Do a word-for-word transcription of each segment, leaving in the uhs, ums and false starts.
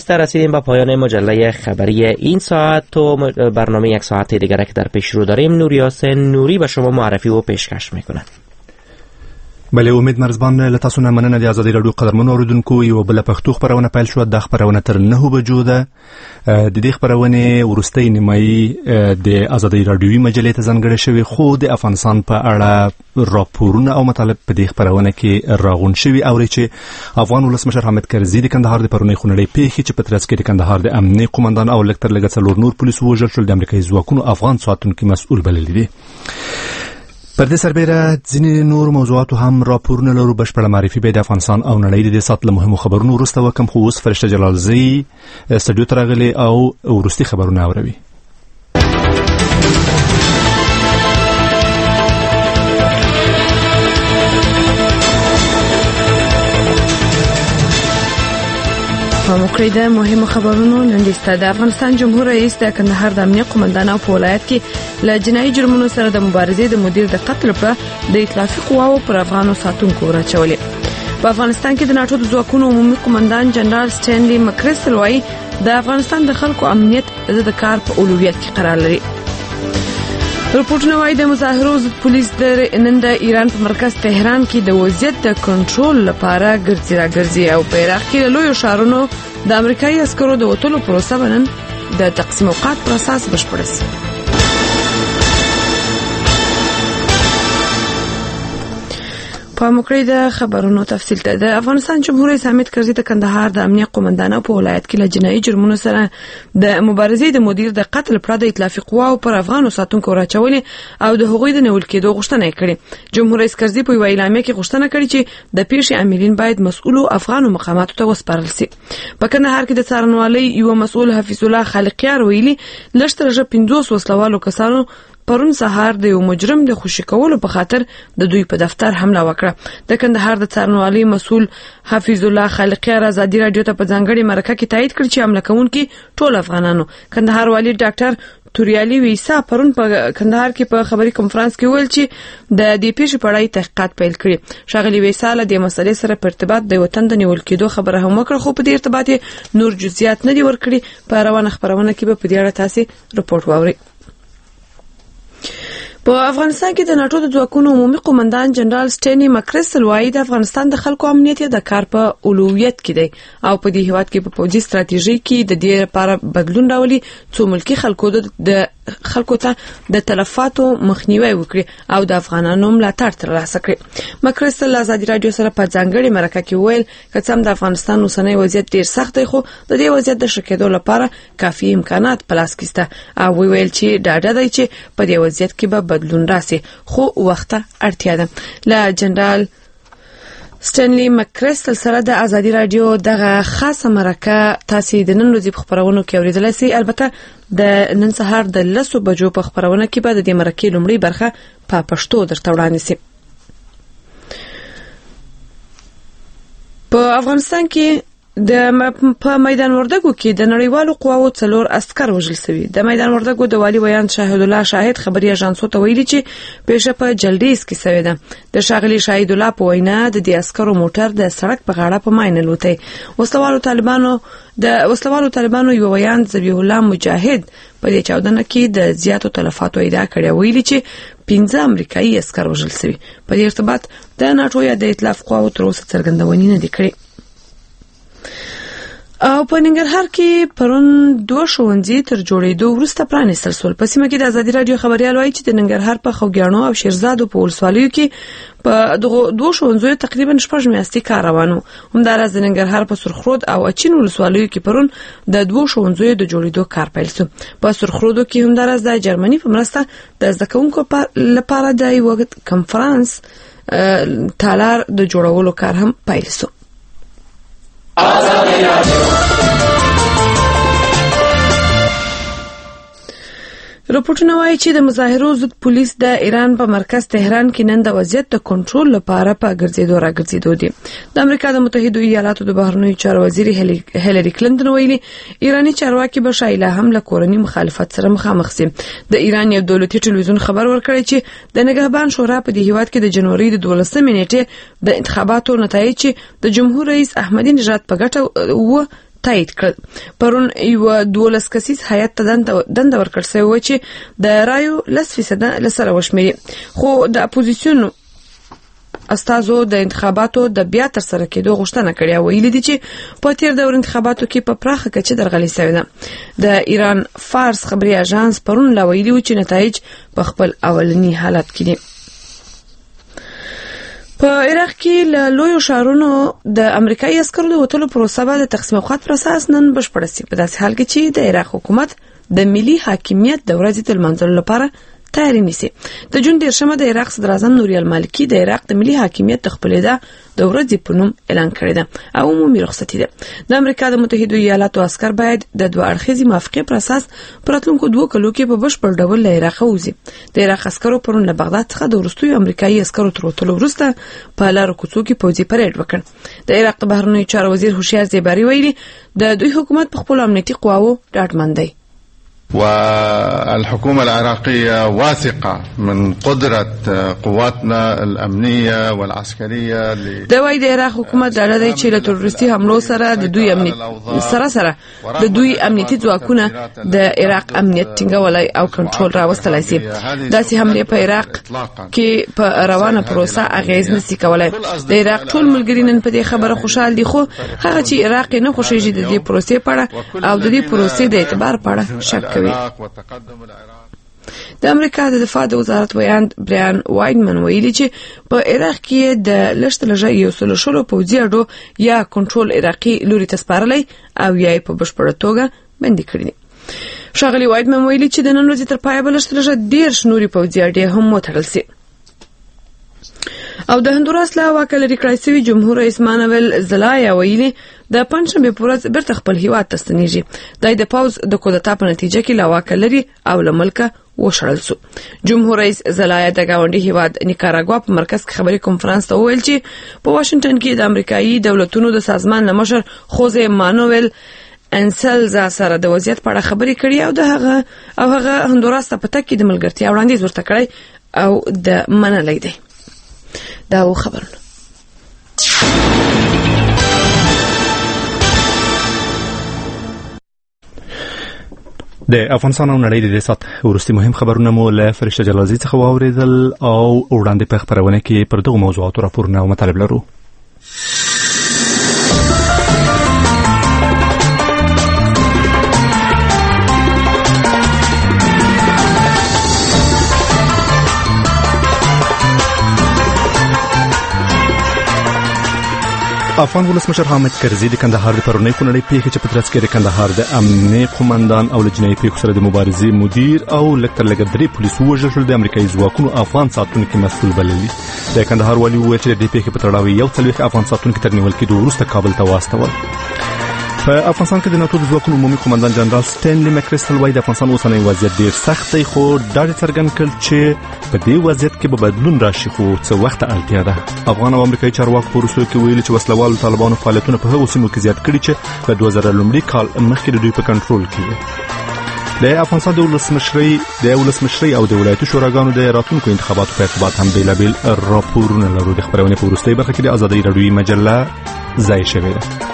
آهسته رسیدیم به پایان مجله خبری این ساعت و برنامه یک ساعت دیگر که در پیش رو داریم. نوری حسین نوری به شما معرفی و پیشکش میکنه. بله، امید مرزبان له تاسو نه مننه. د ازادي رادیو قدرمنو اوریدونکو، یو بل پښتو خبرونه پیل شو. د خبرونه تر نه بجو ده. د دې خبرونه ورستۍ نیمایي د ازادي رادیوي مجلې ته ځانګړې شوی، خو د افغانستان په اړه راپورونه او مطالب په دې خبرونه کې راغون شوی. اوري چې افغان ولسمشر حامد کرزي د کندهار د پرونی خونړۍ پیښې چې په ترڅ کې د کندهار د امنیت قومندان او لکتر لګ څلور نور پولیس وژل شول، د امریکایي ځواکونو افغان ساتونکو مسؤل بلل دي. پر دې سربېره ځینې نور موضوعاتو هم راپورونه لرو. بشپړه معرفي به د افغانستان او نړۍ د دې سات له مهمو خبرونو وروسته وکم، خو اوس فرشته جلالزی استودیو ته راغلي او وروستي خبرونه اوروي. پاموکړی د مهمو خبرونو لنډیسته. د افغانستان جمهور رئیس د کندهار د امنیت قومندان او په ولایت کې له جنایي جرمونو سره د مبارزې د مدیر د قتل پر د ائتلافي قواو پر افغانو ساتونکو راچولې. په افغانستان کې د ناټو د ځواکونو عمومي قومندان جنرال سټینلی مکریسل وايي د افغانستان د خلکو امنیت د کار په اولویت کې قرار لري. رپورټونه وايي د مظاهرو ضد پولیس د نن د ایران په مرکز تهران کې د وضعیت د کنټرول لپاره ګرځي راګرځي او په عراق کې له لویو ښارونو د امریکایي عسکرو د وټولو پروسه بنن د تقسیم اوقات پر اساس بشپړه شي. په مکړی د خبرونو تفصیل ته. د افغانستان جمهور رئیس حامد کرزي د کندهار د امنیت قومندان او په ولایت کې له جنایي جرمونو سره د مبارزې د مدیر د قتل پر د ائتلافي قواو پر افغانو ساتونکو راچولې او د هغوی د نیول کېدو غوښتنه کړې. جمهور رئیس کرزي په وینا اعلامیه کې غوښتنه کړې چې د پیښې عاملین باید مسؤلو افغانو مقاماتو ته وسپارل شي. په کندهار کې د څارنوالۍ یو مسؤل حفیظ الله خالقیار ویلي لشتره پنځوس وسلوالو کسانو پرون سهار د یو مجرم د خوشی کولو په خاطر د دوی په دفتر حمله وکړه. د کندهار د څارنوالۍ مسؤل حفیظ الله خالقیار ازادي رادیو ته په ځانګړي مرکه کې تایید کړ چې حمله کوونکي ټول افغانانو. کندهار والی ډاکټر توریالي ویسا پرون په کندهار کې په خبري کنفرانس کې ویل چې د دې پیښې په اړه تحقیقات پیل کړي. شاغلي ویسا له دې مسلې سره په ارتباط د وطن د نیول کېدو خبره هم وکړه، خو په دې ارتباط نور جزئیات نه دي ورکړي. په روانه خبرونه کې به په دې اړه تاسو رپورټ واورئ. په افغانستان کې د ناټو د ځواکونو عمومي قومندان جنرال سټینلی مکریسل وايي د افغانستان د خلکو امنیت د کار په اولویت کې دی او په دې هیواد کې په پوځي ستراتیژي کې د دې لپاره بدلون راولي څو ملکی خلکو د خلکو ته د تلفاتو مخنیوي وکړي او د افغانانو ملاتړ ترلاسه کړي. مکریسل آزادي رادیو سره په ځانګړي مرکه کې ویل کڅم د افغانستان اوسنۍ وضعیت ډیر سخت دی، خو د دې وضعیت د شکېدو لپاره کافي امکانات په لاس کې شته او ویل چې ډاډه دی چې په دې وضعیت کې به بدلون راسي، خو وخت اړتیا ده. له جنرال سټینلی مکریسل سره د ازادي رادیو دغه خاصه مرکه تاسو د نن ورځې په خبرونو کې اوریدلای شئ. البته د نن سهار د لسو بجو په خبرونه کې به د دې مرکې لومړی برخه په پښتو درته وړاندې شي. په افغانستان کې د په میدان وردګو کې د نړیوالو قواو څلور عسكر وژل شوي. د میدان وردګو د والی ویان شاهد الله شاهد خبري اژانسو ته ویلي چې پیښه په جلدیز کې شوې ده. د شاغلي شاهد الله په وینا د دې عسکرو موټر د سړک په غاړه په ماینه لوټي. وسلوالو طالبانو د وسلوالو طالبانو یو ویان ذبیح الله مجاهد په دې چاودنه کې د زیاتو تلفاتو ادعا کړې، ویلي چې پنځه امریکایي عسكر وژل شوي. په دې ارتباط د ناټو یا د ائتلاف قواو تر اوسه څرګندونې نه دي کړې. او په ننګرهار کې پرون دوه ښوونځي تر جوړېدو وروسته پرانیستل شول. په سیمه کې د ازادي رادیو خبريال وايي چې د ننګرهار په خوګیاڼو او شیرزادو په ولسوالیو کې په دغه دوه ښوونځیو تقریبا شپږ میاشتې کار روانو. همداراز د ننګرهار په سرخرود او اچین ولسوالیو کې پرون د دوه ښوونځیو د جوړېدو کار پیل شو. په سرخرود کې همداراز د جرمني په مرسته د زده کوونکو لپاره د یو کنفرانس تالار د جوړولو کار هم پیل شو. آزادی رادیو رپورټونه وايي چې د مظاهرو ضد پولیس د ایران په مرکز تهران کې نن د وضعیت د کنټرول لپاره په ګرځېدو راګرځېدو دي. د امریکا د متحده ایالاتو د بهرنیو چارو وزیر هیلری کلینټن ویلي ایرانی چارواکي به شایله هم له کورنۍ مخالفت سره مخامخ شي. د ایران یو دولتي ټلویزیون خبر ورکړی چې د نگهبان شورا په دې هیواد کې د جنوري د دولسمې نیټې د انتخاباتو نتایج چې د جمهور رئیس احمدی نژاد په ګټه و تایید کړ. پرون یو دولس کسیز هیئت ته دنده ورکړل شوې وه چې د رایو لس فیصده له سره وشمېري، خو د اپوزیسیون استازو د انتخاباتو د بیا تر سره کېدو غوښتنه کړې او ویلي دي چې په تیر دور انتخاباتو کې په پراخه کچه درغلي شوې ده. د ایران فارس خبري اژانس پرون لا ویلي و چې نتایج په خپل اولنی حالت کې دي. په عراق کې له لویو ښارونو د امریکایي عسکرو د وتلو پروسه به د تقسیم اوقات پر اساس نن بشپړه شي، په داسې حال کې چې د عراق حکومت د ملي حاکمیت د ورځې د لمانځلو لپاره تیاری نیسي. د جون دیرشمه د عراق صدر اعظم نوری المالکی د عراق د ملي حاکمیت د خپلېدا د ورځې په نوم اعلان کړی ده او عمومي رخصتي ده. د امریکا د متحده ایالاتو عسکر باید د دوه اړخیزې موافقې پر اساس په راتلونکو دوه کلو کې په بشپړ ډول له عراق ووځي. د عراق عسکرو پرون له بغداد څخه د وروستیو امریکایي عسکرو تر وتلو وروسته په لارو کوڅو کې پوځي پریډ وکړ. د عراق د بهرنیو چارو وزیر هوشیار زیباري ویلي د دوی حکومت په خپل امنیتي قواو ډاډمن دی. والحكومة العراقية واثقة من قدرة قواتنا الأمنية والعسكرية د وای د عراق حکومت ډاډه دی چې له تروریستي حملو سره د دوی امنیت سره سره د دوی امنیتي ځواکونه د عراق امنیت ټینګولای او کنټرول راوستلای شي. داسې حملې په عراق کې په روانه پروسه اغیز نشي کولای. د عراق ټول ملګري نن په دې خبره خوشحال دي، خو هغه چې عراق نه خوشیږي د دې پروسې په اړه او د دې پروسې د اعتبار په اړه شک کوي. د امریکا د دفاع د وزارت ویاند بریان وایډمن ویلي چې په عراق کې د لږ لږه یو سل شلو پوځي اډو یا کنټرول عراقي لوري ته سپارلی او یا په بشپړه توګه بندي کړی دي. ښاغلي وایډمن ویلي چې د نن ورځې تر پایه به لږ لږه دېرش نوري پوځي اډې هم وتړل شي. او د هندوراس له واکه لرې کړای شوي جمهور رئیس مانویل زلایا ویلي د پنجشنبې په ورځ بیرته خپل هیواد ته ستنیږي. دی د پوځ د کودتا په نتیجه کې له واکه لرې او له ملکه وشړل شو. جمهور رئیس زلایا د ګاونډي هیواد نیکاراګوا په مرکز کې خبري کنفرانس ته وویل چې په واشنگټن کې د امریکایي دولتونو د سازمان له مشر خوزه مانویل انسلزا سره د وضعیت په اړه خبرې کړې او د هغه او هغه هندوراس ته په تک کې د ملګرتیا وړاندیز ورته کړی او د منلای دی. دا و خبرونه. د افغانستان او نړۍ د سات ورستي مهم خبرونه مو له فرشته جلازي څخه واوریدل او وړاندې په خبرونه کې پر دغه موضوعاتو راپورونه او مطالب لرو. افغان ولسمشر حامد کرزي د کندهار د پرونی خونړۍ پیښې چې په ترڅ کې د کندهار د امنیه قومندان او لجنې پیښو سره د مبارزې مدیر او لکتر لګ درې پولیس وژل شول د امریکایي ځواکونو افغان ساتونکو مسؤل بللي. د کندهار والي وویل چې د پیښې په تړاو یو څلوېښت افغان ساتونکو تر نیول کېدو وروسته کابل ته واستول. په افغانستان کې د ناتو د ځواکونو عمومي قومندان جنرال سټینلی مکریسټل وایي د افغانستان اوسنی وضعیت ډېر سخت دی، خو ډاډ یې څرګند کړ چې په دې وضعیت کې به بدلون راشي، خو څه وخت اړتیا ده. افغان او امریکایي چارواکو په وروستیو کې ویلي چې وسلوالو طالبانو فعالیتونه په هغو سیمو کې زیات کړي چې په دوه زره لومړي کال مخکې د دوی په کنټرول کې وي. د افغانستان د ولسمشرۍ د ولسمشرۍ او د ولایتي شوراګانو د راتلونکو انتخاباتو په ارتباط هم بېلابېل راپورونه لرو. د خبرونې په وروستۍ برخه کې د ازادۍ راډیویي مجله ځای شوې ده.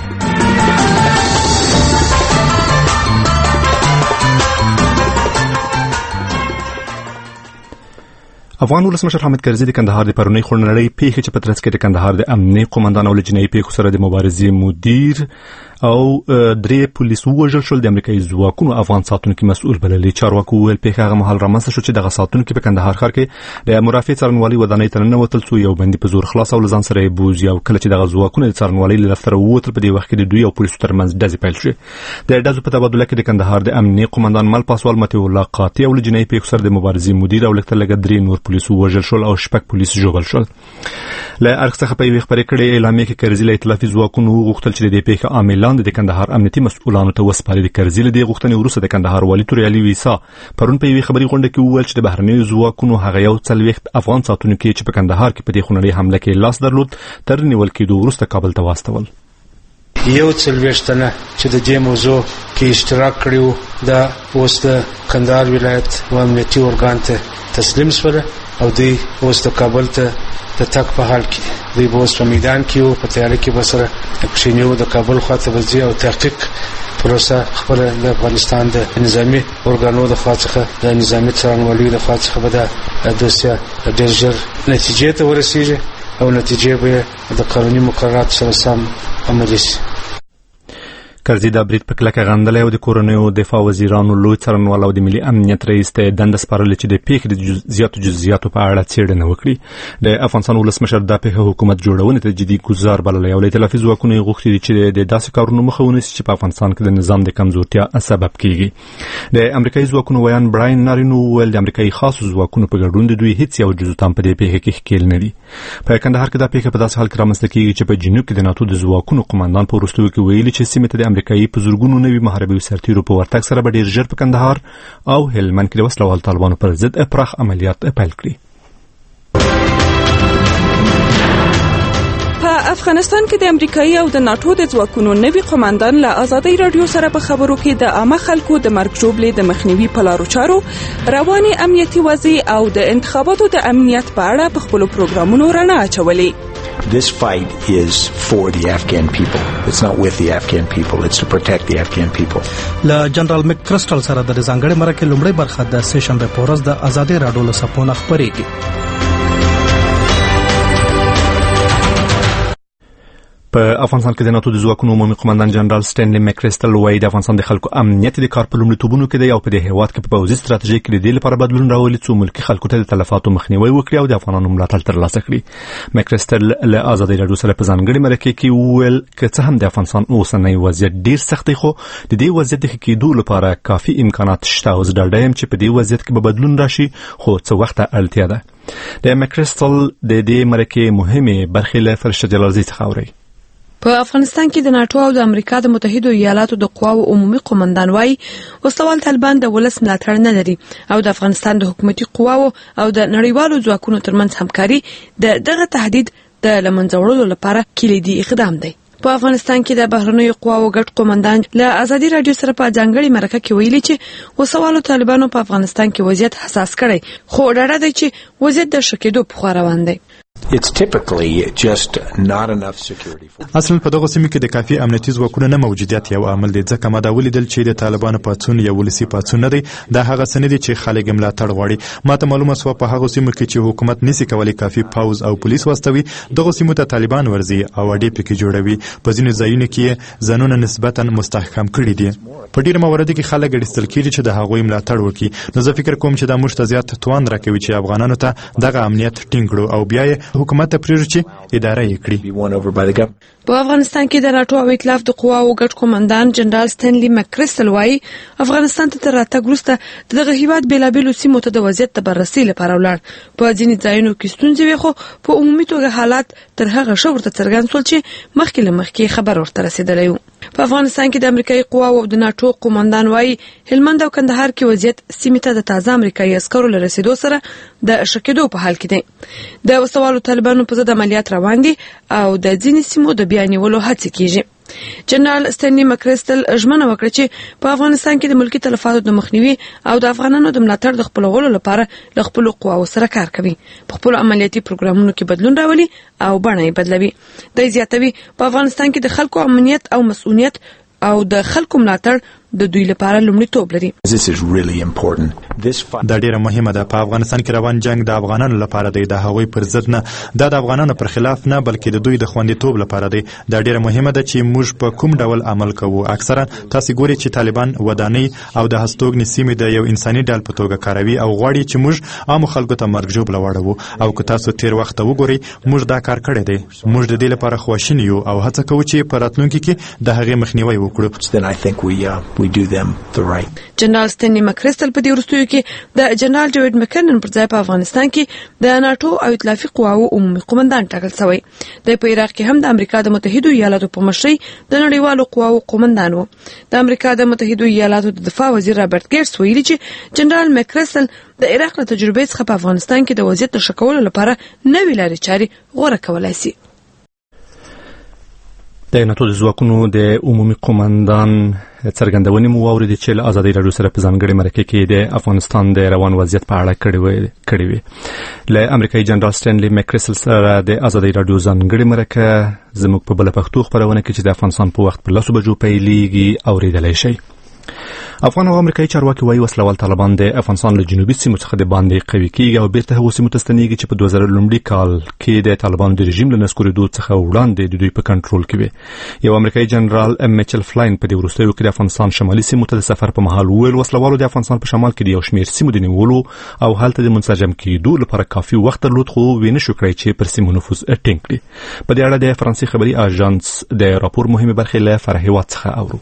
افغان ولسمشر حامد کرزي د کندهار د پرونی خونړۍ پیښې چې په ترڅ کې د کندهار د امنیه قومندان او لجنې پیښو سره د مبارزې مدیر او درې پولیس وژل شول د امریکایي ځواکونو افغان ساتونکو مسؤل بللي. چارواکو ویل پیښه هغه مهال رامنځته شو چې دغه ساتونکو په کندهار ښار کې د مرافع څارنوالي ودانۍ ته ننوتل څو یو بندي په زور خلاص او ځان سره یې بوزي او کله چې دغه ځواکونه د څارنوالۍ له دفتره ووتل په دې وخت کې د دوی او پولیسو ترمنځ ډزې پیل شوې. د ډزو په تبادله کې د کندهار د امنیه قومندان مل پاسوال متي الله قاطي او لجنې پیښو سره د مبارزې مدیر او لکتر لګ درې نور پولیسو وژل شول او شپږ پولیس ژوبل شول. له اړخ څخه په یوه خبرې کړې اعلامیه کې کرزي له ائتلافي ځواکونو وغوښتل چې د دې پیښې عاملان د کندهار امنیتي مسؤلانو ته وسپاري. د کرزي له دې غوښتنې وروسته د کندهار والي توري علي ویسا پرون په یوه خبري غونډه کې وویل چې د بهرنیو ځواکونو هغه یو څلوېښت افغان ساتونکو چې په کندهار کې په دې خونړۍ حمله کې لاس درلود تر نیول کېدو وروسته کابل ته واستول. یو څلوېښت تنه چې د دې موضوع کې اشتراک کړی و د اوس د کندهار ولایت و امنیتي ارګان ته تسلیم شول او دوی اوس د کابل ته د تک په حال کې دوی به اوس په میدان کې او په تیاری کې به سره کښینیو د کابل خواته به ځي او تحقیق پروسه خپل د افغانستان د نظامی ارګانو د خوا څخه د نظامی څارنوالۍ د خوا څخه به د دوسیه ډېر ژر نتیجې ته ورسیږي او نتیجې به د قانوني مقرراتو سره سم عملي شي. کرزي د برید په کلکه غندلی او د کورنیو دفاع وزیرانو لوی څارنوال او د ملي امنیت رئیس ته دنده سپارلې چې د پیښې د زیاتو جزئیاتو په اړه څېړنه وکړي. د افغانستان ولسمشر دا پیښه حکومت جوړونې ته جدي ګزار بللی او له ائتلافي ځواکونو یې غوښتي دي چې د داسې کارونو مخه ونیسي چې په افغانستان کې د نظام د کمزورتیا سبب کیږي. د امریکایي ځواکونو ویان براین نارینو وویل د امریکایي خاصو ځواکونو په ګډون د دوی هیڅ یو جزو تام په دې پیښه کې ښکېل نه دي. په کندهار کې دا پیښه په داسې حال کې رامنځته کیږي چې په جنوب کې د ناتو د ځواکونو قماندان په وروستیو کې ویلي چې سیمې ته د امریکایي په زرګونو نوي محاربي سرتیرو په ورتګ سره به ډېر ژر په کندهار او هلمند کې د وسلوال طالبانو پر ضد پراخ عملیات پیل کړي. په افغانستان کې د امریکایي او د ناتو د ځواکونو نوي قماندان له ازادي رادیو سره په خبرو کې د عامه خلکو د مرګ ژوبلې د مخنیوي په لارو چارو، رواني امنیتي وضع او د انتخاباتو د امنیت په اړه په خپلو پروګرامونو رڼا اچولې. This fight is for the Afghan people. It's not with the Afghan people. It's to protect the Afghan people. له جنرال مک کرسټل سره د ځانګړي مرکه لومړی برخه د سه شنبه په ورځ د ازادي رادیو له سپونه خبرېږي. په افغانستان کې د ناتو د ځواکونو عمومي قماندان جنرال سټینلی مکریسټل وایي د افغانستان د خلکو امنیت د کار په لومړیتوبونو کې دی او په دې هېواد کې په پوځي ستراتیژۍ کې د دې لپاره بدلون راولي څو ملکي خلکو ته د تلفاتو مخنیوي وکړي او د افغانانو ملاتړ ترلاسه کړي. مکریسټل له ازادي رادیو سره په ځانګړي مرکه کې وویل که څه هم د افغانستان اوسنی وضعیت ډیر سخت دی خو د دې وضعیت د ښه کېدو لپاره کافي امکانات شته او زه ډاډه یم چې په دې وضعیت کې به بدلون راشي خو څه وخت اړتیا ده. د مکریسټل د دې مرکه مهمه برخې له فرشته جلالزی څخه اوري. په افغانستان کې د ناتو او د امریکا د متحدو ایالاتو د قواو عمومي قومندان وايي وسوال طالبان د ولس ملاتړ نه لري او د افغانستان د حکومتي قواو او د نړیوالو ځواکونو ترمنځ همکاري د دغه تهدید د لمنځه وړلو لپاره کلیدي اقدام دی. په افغانستان کې د بهرنیو قواو ګډ قومندان له ازادي رادیو سره په ځانګړي مرکه کې ویلي چې وسوالو طالبانو په افغانستان کې وضعیت حساس کړی خو ډاډه دی چې وضعیت د ښه کېدو په خوا روان دی. It's typically just not enough security. اصلا په دغه سیمه کې د کافي امنیتي ځواکونو نه موجودیت یو عامل دی ځکه ما دا ولیدل چې د طالبانو پاڅون یو ولسي پاڅون نه دی دا هغه څه نه دي چې خلک ملاتړ غواړي. ما ته معلومه سوه په هغه سیمه کې چې حکومت نشي کولی کافي پوز او پولیس واستوي دغه سیمو ته طالبان ورځي او اډې پکې جوړوي. په ځینو ځایونو کې ځانونه نسبتا مستحکم کړي دي. په ډیرو مواردو کې خلک اړستل کیږي چې د هغوی ملاتړ وکړي. نو زه فکر کوم چې دا موږ ته زیات توان راکوي چې افغانانو ته دغه امنیت ټینګ کړو او بیا یې حکومت ته پرېږدو چې اداره یې کړي. په افغانستان کې د ناتو او ائتلاف د قواو ګډ قومندان جنرال سټینلی مکریسټل وايي افغانستان ته تر راتګ وروسته دغه هیواد بیلابیلو سیمو ته د وضعیت د بررسي لپاره ولاړ. په ځینې ځایونو کې ستونزې وې خو په عمومي توګه حالات تر هغه ښه ورته څرګند شول چې مخکې له مخکې خبر ورته رسېدلی و. په افغانستان کې د امریکایي قواو او د ناتو قومندان وايي هلمند او کندهار کې وضعیت سیمې ته د تازه امریکایي عسکرو له رسېدو سره د ښه کېدو په حال کې دی. د وسوالو طالبانو په ضد عملیات روان دي او د ځینې سیمو د بیا نیولو هڅې کیږي. جنرال سټینلی مکریسټل ژمنه وکړه چې په افغانستان کې د ملکي تلفاتو د مخنیوي او د افغانانو د ملاتړ د خپلولو لپاره له خپلو قواو سره کار کوي. په خپلو عملیاتي پروګرامونو کې بدلون راولي او بڼه یې بدلوي. دی زیاتوي په افغانستان کې د خلکو امنیت او مسؤلیت او د خلکو ملاتړ د دوی لپاره لومړیتوب لري. دا ډیره مهمه ده. په افغانستان کې روان جنگ د افغانانو لپاره دی د هغوی پر ضد نه. دا د افغانانو پر خلاف نه بلکې د دوی د خوندیتوب لپاره دی. دا ډیره مهمه ده چې موږ په کوم ډول عمل کوو. اکثرا تاسو ګورئ چې طالبان ودانۍ او د هستوګنې سیمې د یو انساني ډول په توګه کاروي او غواړي چې موږ عام خلکو ته مرګ ژوبله واړوو. او که تاسو تیر وخت وګورئ موږ دا کار کړی دی. موږ د دې لپاره خواشینی یو او هڅه کوو چې په راتلونکي کې د هغې مخنیوی وکړو. We do them the right. جنرال سټینلی مکریسټل په دې وروستیو کې د جنرال ډیوډ مکرنن پر ځای په افغانستان کې د ناتو او ائتلافي قواو عمومي قومندان ټاکل شوی. د په عراق کې هم د امریکا د متحدو ایالاتو په مشرۍ د نړیوالو قواو قومندان و. د امریکا د متحدو ایالاتو د دفاع وزیر رابرټ ګیټس ویلي چې جنرال مکریسټل د عراق له تجربې څخه په افغانستان کې د وضعیت د ښه کولو لپاره نوې لارې چارې غوره کولای شي. د ناتو د ځواکونو د عمومي قومندان څرګندونې مو واورېدې چې له ازادي راډیو سره په ځانګړې مرکه کې د افغانستان د روان وضعیت په اړه کړې وې کړې وې له امریکایي جنرال سټینلی مکریسل سره د ازادي راډیو ځانګړې مرکه زموږ په بل پښتو خبرونه کې چې د افغانستان په وخت په لاسو بجو پیلېږي اورېدلای شي. افغان او امریکایي چارواکي وايي وسلوال طالبان د افغانستان له جنوبي سیمو څخه د باندې قوي کیږي او بیرته هغو سیمو ته ستنېږي چې په دوه زره لومړي کال کې د طالبانو د رژیم له نسکورېدو څخه وړاندې د دوی په کنټرول کې وي. یو امریکایي جنرال میچل فلاین په دې وروستیو کې د افغانستان شمالي سیمو ته د سفر په مهال وویل وسلوالو د افغانستان په شمال کې د یو شمېر سیمو د نیولو او هلته د منسجم کېدو لپاره کافي وخت درلود خو ویې نشو کړی چې پر سیمو نفوذ ټینګ کړي. په دې اړه د فرانسې خبري اژانس د راپور مهمه برخه له فرهیوات څخه اورو.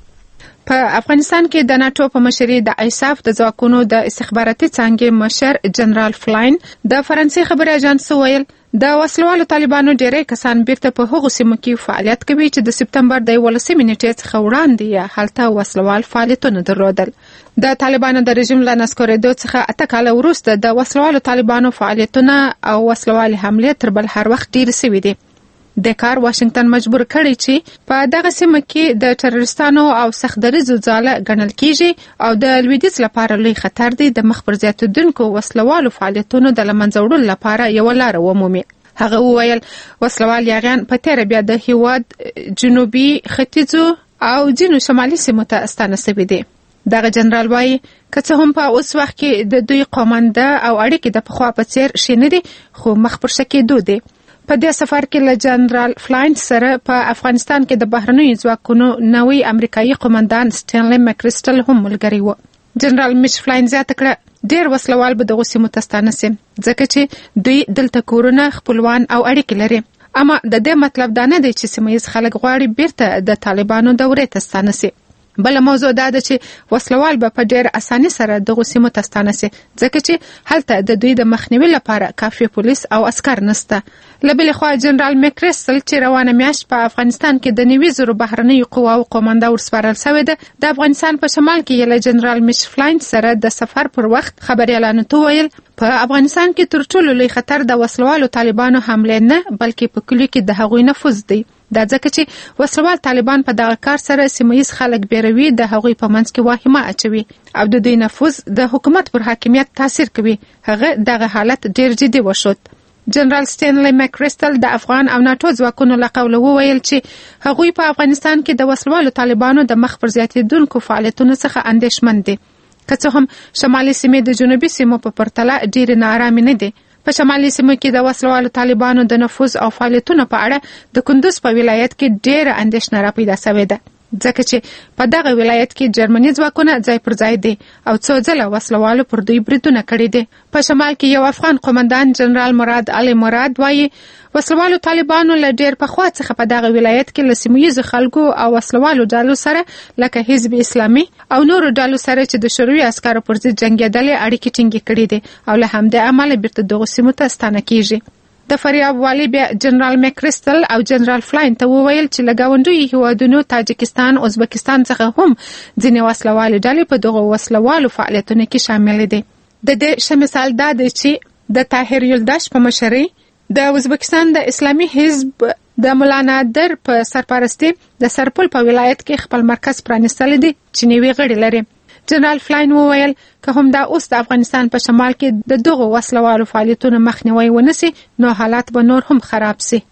په افغانستان کې د ناتو په مشرۍ د ایساف د ځواکونو د استخباراتي څانګې مشر جنرال فلاین د فرانسې خبري اژانس ویل د وسلوالو طالبانو ډېری کسان بیرته په هغو سیمو کې فعالیت کوي چې د سپتمبر د یولسمې نیټې څخه وړاندې یا هلته وسلوال فعالیتونه درلودل. د طالبانو د رژیم له نسکورېدو څخه اته کاله وروسته د وسلوالو طالبانو فعالیتونه او وسلوالي حملې تر بل هر وخت ډېرې سوي دي. د کار واشنگټن مجبور کړی چې په دغه سیمه کې د ټرریستانو او سختدریزو ځاله ګڼل کیږي او د لویدیځ لپاره لوی خطر دی د مخ پر زیاتېدونکو وسلوالو فعالیتونو د له منځه وړلو لپاره یوه لاره ومومي. هغه وویل وسلوال یاغیان په تېره بیا د هیواد جنوبي ختیځو او ځینو شمالي سیمو ته ستانه سوي دي. دغه جنرال وایي که څه هم په اوس وخت کې د دوی قومنده او اړیکې د پخوا په څېر ښې نه دي خو مخ پر ښه کېدو دي. په دې سفر کې له جنرال فلاین سره په افغانستان کې د بهرنیو ځواکونو نوی امریکایي قومندان سټینلی مکریسټل هم ملګری و. جنرال میچ فلاین زیاته کړه ډېر وسلوال به دغو سیمو ته ستانه سي ځکه چې دوی دلته کورونه خپلوان او اړیکې لري. اما د دې مطلب دا نه دی چې سیمه ییز خلک غواړي بیرته د طالبانو دورې ته ستانه سي. بل موضوع دا ده چې وسلوال به په ډېر اساني سره دغو سیمو ته ستانه سي ځکه چې هلته د دوی د مخنیوي لپاره کافي پولیس او عسکر نشته. له بلې خوا جنرال مکریسټل چې روانه میاشت په افغانستان کې د نوي زرو بهرنیو قواو قومنده ورسپارل شوې ده د افغانستان په شمال کې یې له جنرال میچ فلاین سره د سفر پر وخت خبریالانو ته ویل په افغانستان کې تر ټولو لوی خطر د وسلوالو طالبانو حملې نه بلکې په کلیو کې د هغوی نفوذ دی. دا ځکه چې وسلوال طالبان په دغه کار سره سیمه ییز خلک بیروي د هغوی په منځ کې واهمه اچوي او د دوی نفوذ د حکومت پر حاکمیت تاثیر کوي. هغه دغه حالت ډېر جدي وشود. جنرال سټینلی مکریسټل د افغان او ناتو ځواکونو له قوله وویل چې هغوی په افغانستان کې د وسلوالو طالبانو د مخ پر زیاتېدونکو فعالیتونو څخه اندېښمن دي. که څه هم شمالي سیمې د جنوبي سیمو په پرتله ډېرې ناارامې نه دي. په شمالي سیمو کې د وسلوالو طالبانو د نفوذ او فعالیتونو په اړه د کندوز په ولایت کې ډېره اندېښنه را پیدا شوې ده ځکه چې په دغه ولایت کې جرمني ځواکونه ځای پر ځای دي او څو ځله وسلوالو پر دوی بریدونه کړي دي. په شمال کې یو افغان قومندان جنرال مراد علي مراد وایي وسلوالو طالبانو له ډېر پخوا څخه په دغه ولایت کې له سیمه ییزو خلکو او وسلوالو ډلو سره لکه حزب اسلامي او نورو ډلو سره چې د شوروي عسکرو پر ضد جنګېدلې اړیکې ټینګې کړي دي او له همدې امله بیرته دغو سیمو ته ستانه کیږي. د فریاب والي بیا جنرال مکریسټل او جنرال فلاین ته وویل چې له ګاونډیو هیوادونو تاجکستان ازبکستان څخه هم ځینې وسلوالې ډلې په دغو وسلوالو فعالیتونو کې شامل دي. د دې ښه مثال دا دی چې د طاهر یلداش په مشرۍ د ازبکستان د اسلامي حزب د مولا نادر په سرپرستۍ د سرپل په ولایت کې خپل مرکز پرانیستلی دی چې نوي غړي لري. جنرال فلاین وویل که هم دا اوس د افغانستان په شمال کې د دغو وسلوالو فعالیتونو مخنیوی ونسي نو حالات به نور هم خراب سي.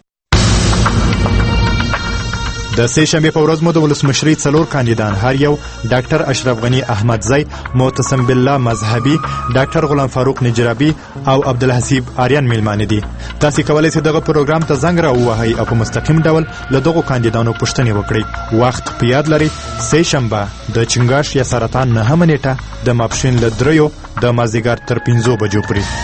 د سه شنبه په ورځ مو د ولسمشرۍ څلور کاندیدان هر یو ډاکټر اشرف غنی احمدزی، معتصم بالله مذهبي، ډاکټر غلام فاروق نجرابي او عبدالحسیب آریان میلمانه دي. تاسو کولای شئ دغه پروګرام ته زنګ راووهئ او په مستقیم ډول له دغو کاندیدانو پوښتنې وکړئ. وخت په یاد لرئ سه شنبه د چنګاښ یا سرطان نهمه نیټه د ماپښین له دریو د مازدیګر تر پنځو بجو پورې.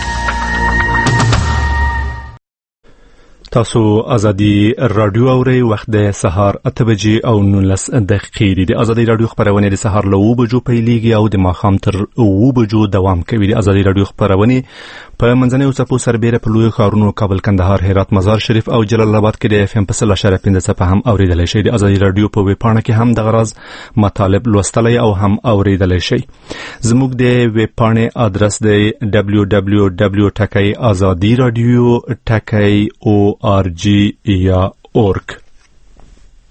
تاسو ازادي رادیو اورئ. وخت د سهار اته بجې او نولس دقیقې دي. د ازادي رادیو خبرونه د سهار له اوه بجو پیلېږي او د ماښام تر اوه بجو دوام کوي. د ازادي رادیو خبرونه په منځنیو څپو سربېره په لویو ښارونو کابل، کندهار، هرات، مزار شریف او جلال آباد کې د اف ام په سل اشاریه پنځه څپه هم اوریدلی شئ. د ازادي رادیو په ویب پاڼه کې هم دغه راز مطالب لوستلی او هم اوریدلی شئ. زموږ د ویب پاڼې ادرس دی دبلیو دبلیو دبلیو ټکی ازادي رادیو ټکی او آر جی یا اورګ.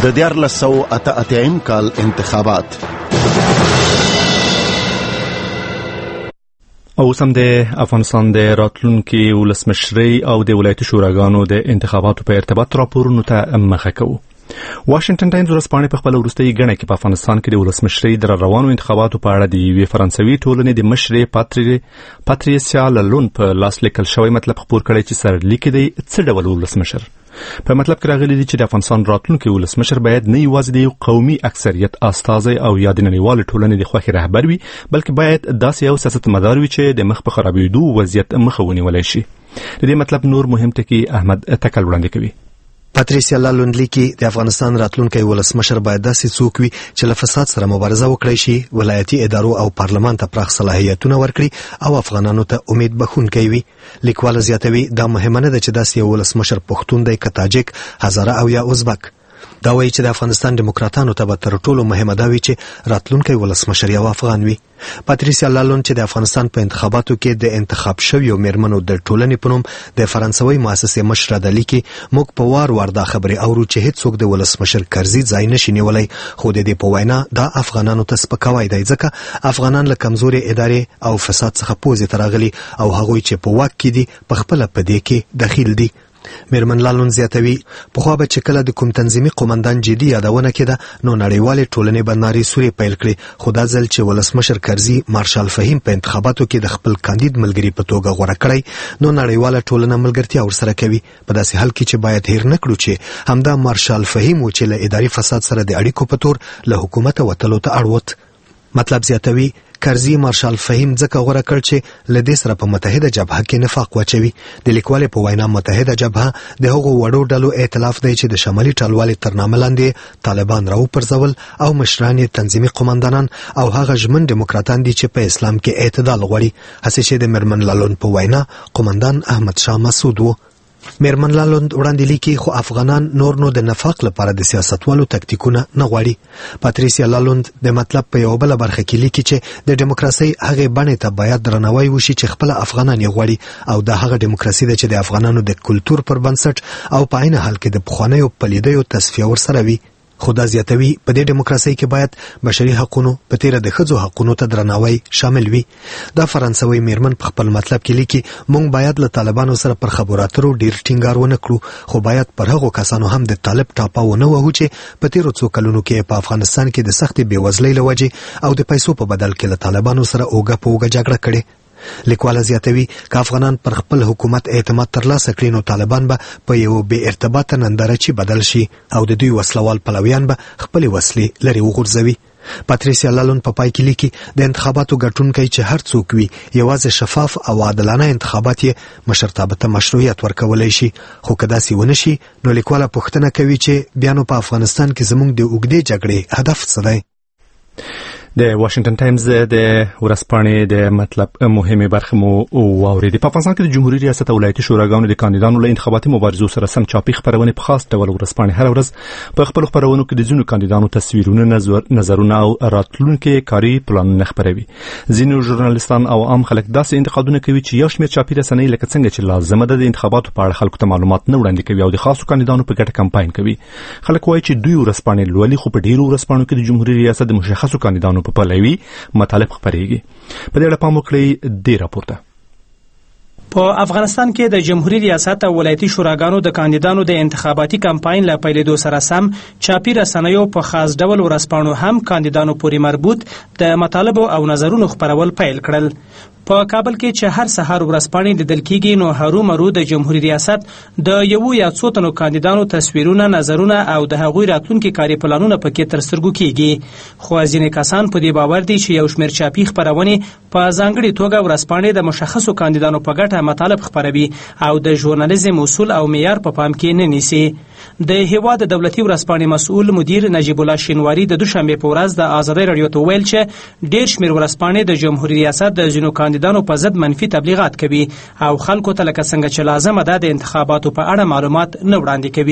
د دیارلس سوه اته اتیایم کال انتخابات. او سم د افغانستان د راتلونکي ولسمشرۍ او د ولایتي شوراګانو د انتخاباتو په ارتباط راپورونو ته مخه کوو. واشنگټن ټایمز ورځپاڼې په خپل وروستۍ ګڼه کې په افغانستان کې د ولسمشرۍ د روانو انتخاباتو په اړه د یوې فرانسوي ټولنې د مشرې پاتری پاتریسیا لالون په لاس لیکل شوی مطلب خپور کړی چې سرلیک دی څه ډول ولسمشر. په مطلب کې راغلي دي چې د افغانستان راتلونکي ولسمشر باید نه یوازې د یو قومي اکثریت استازی او یا د نړیوال ټولنې د خوښې رهبر وي، بلکې باید داسې یو سیاستمدار وي چې د مخ په خرابېدو وضعیت مخه ونیولی شي. د دې مطلب نور مهم ټکي احمد تکل وړاندې کوي. پاتریسیا لالون لیکي د افغانستان راتلونکي ولسمشر باید داسې څوک وي چې له فساد سره مبارزه وکړي شي، ولایتي ادارو او پارلمان ته پراخ صلاحیتونه ورکړي او افغانانو ته امید بخښونکی وي. لیکوال زیاتوي دا مهمه نه ده چې داسې یو ولسمشر پښتون دی که تاجک، هزاره او یا ازبک. دا وایي چې د افغانستان دیموکراتانو ته به تر ټولو مهمه دا وي چې راتلونکی ولسمشر یو افغان وي. پاتریسیا لالون چې د افغانستان په انتخاباتو کې د انتخاب شویو میرمنو د ټولنې په نوم د فرانسوي مؤسسې مشره ده لیکي، موږ په وار وار دا خبرې اورو چې هیڅوک د ولسمشر کرزي ځای نشي نیولی، خو د دې په وینا دا افغانانو ته سپکاوی دی ځکه افغانان له کمزوري ادارې او فساد څخه پوزې ته راغلي او هغوی چې په واک کې دي په خپله په دې کې دخیل دي. میرمن لالون زیاتوي، پخوا به چې کله د کوم تنظیمي قومندان جدي یادونه کېده نو نړیوالې ټولنې به نارې سورې پیل کړي، خو دا ځل چې ولسمشر کرزي مارشال فهیم په انتخاباتو کې د خپل کاندید ملګري په توګه غوره کړی نو نړیواله ټولنه ملګرتیا ورسره کوي. په داسې حال کې چې باید هیر نه کړو چې همدا مارشال فهیم و چې له اداري فساد سره د اړیکو په تور له حکومته وتلو ته اړوت. مطلب زیاتوي، کرزي مارشال فهیم ځکه غوره کړ چې له دې سره په متحده جبهه کې نفاق واچوي. د لیکوالې په وینا متحده جبهه د هغو وړو ډلو ائتلاف دی چې د شمالي ټلوالې تر نامه لاندې طالبان راوپرځول او مشران یې تنظیمي قومندانان او هغه ژمن ډیموکراتان دي چې په اسلام کې اعتدال غواړي. هسې چې د میرمن لالون په وینا قومندان احمد شاه مسعود و. میرمن لالون وړاندې لیکي، خو افغانان نور نو د نفاق لپاره د سیاستوالو تکتیکونه نه غواړي. پاتریسیا لالون د مطلب په یو بل برخه کې لیکي چې د دیموکراسي هغه بڼې ته باید درناوی وشي چې خپل افغانان یې غواړي او دا هغه دیموکراسي ده چې د افغانانو د کلتور پر بنسټ او په عین حال کې د پخوانیو پلیدیو تصفیه ورسره وي. خو دا زیاتوي په دې دیموکراسي کې باید بشري حقوقو په تیره د ښځو حقوقو ته درناوی شامل وي. دا فرانسوي میرمن په خپل مطلب کې لیکي، موږ باید له طالبانو سره پر خبرو اترو ډیر ټینګار ونه کړو، خو باید پر هغو کسانو هم د طالب ټاپه ونه وهو چې په تیرو څو کلونو کې په افغانستان کې د سختې بېوزلۍ له وجې او د پیسو په بدل کې له طالبانو سره اوږه په اوږه جګړه کړې. لیکواله زیاتوي، که افغانان پر خپل حکومت اعتماد ترلاسه کړي نو طالبان به په یو بې ارتباطه نندارچي بدل شي او د دوی وسلوال پلویان به خپلې وسلې لرې وغورځوي. پاتریسیا لالون په پای کې لیکي، د انتخاباتو ګټونکی چې هر څوک وي یوازې شفاف او عادلانه انتخابات یې مشرتابه ته مشروعیت ورکولی شي، خو که داسې ونه شي نو لیکواله پوښتنه کوي چې بیا نو په افغانستان کې زموږ د اوږدې جګړې هدف څه دی. د واشنگټن ټایمز د ورځپاڼې د مطلب مهمه برخه مو واوریدي. په افغانستان کې د جمهوریت ریاست او ولایتي شوراګانو د کاندیدانو له انتخاباتي مبارزو سره سم چاپی خبرونه په خاص ډول ورځپاڼې هر ورځ په خپل خبرونو کې د ځینو کاندیدانو تصویرونه، نظرونه او راتلونکي کاري پلانونه خبروي. ځینو ژورنالیستان او عام خلک داسې انتقادونه کوي چې یو شمېر چاپی رسنۍ لکه څنګه چې لازمه ده د انتخاباتو په اړه خلکو ته معلومات نه وړاندې کوي او د خاصو کاندیدانو په ګټه کمپاین کوي. خلک وایي چې دوی ورځپاڼې لولي، خو په ډیرو ورځپاڼو کې د جمهوریت ریاست د مشخصو کاندیدانو په پلوي مطالب خبرېږي. په دې اړه پام وکړئ دې راپورته. په افغانستان کې د جمهوریت ریاست او ولایتي شوراګانو د کاندیدانو د انتخاباتي کمپاین له پیلېدو سره سم چاپی رسنیو په خاص ډول ورځپاڼو هم کاندیدانو پورې مربوط د مطالبو او نظرونو خپرول پیل کړل. په کابل کې چې هر سهار ورځپاڼې لیدل کېږي نو هرومرو د جمهوریت ریاست د یو یا څو تنو کاندیدانو تصویرونه، نظرونه او د هغوی راتلونکي کاري پلانونه پکې تر سترګو کېږي. خو ځینې کسان په دې باور دي چې یو شمېر چاپي خپرونې په ځانګړې توګه ورځپاڼې د مشخصو کاندیدانو په ګټه مطالب خپروي او د ژورنالیزم اصول او معیار په پام کې نه نیسي. د هیواد د دولتي ورځپاڼې مسؤل مدیر نجیب الله شینواری د دوشنبې په ورځ د آزادۍ راډیو ته ویل چې ډېر شمېر ورځپاڼې د جمهوریت ریاست د ځینو کاندیدانو په ضد منفي تبلیغات کوي او خلکو ته لکه څنګه چې لازمه ده د انتخاباتو په اړه معلومات نه وړاندې کوي.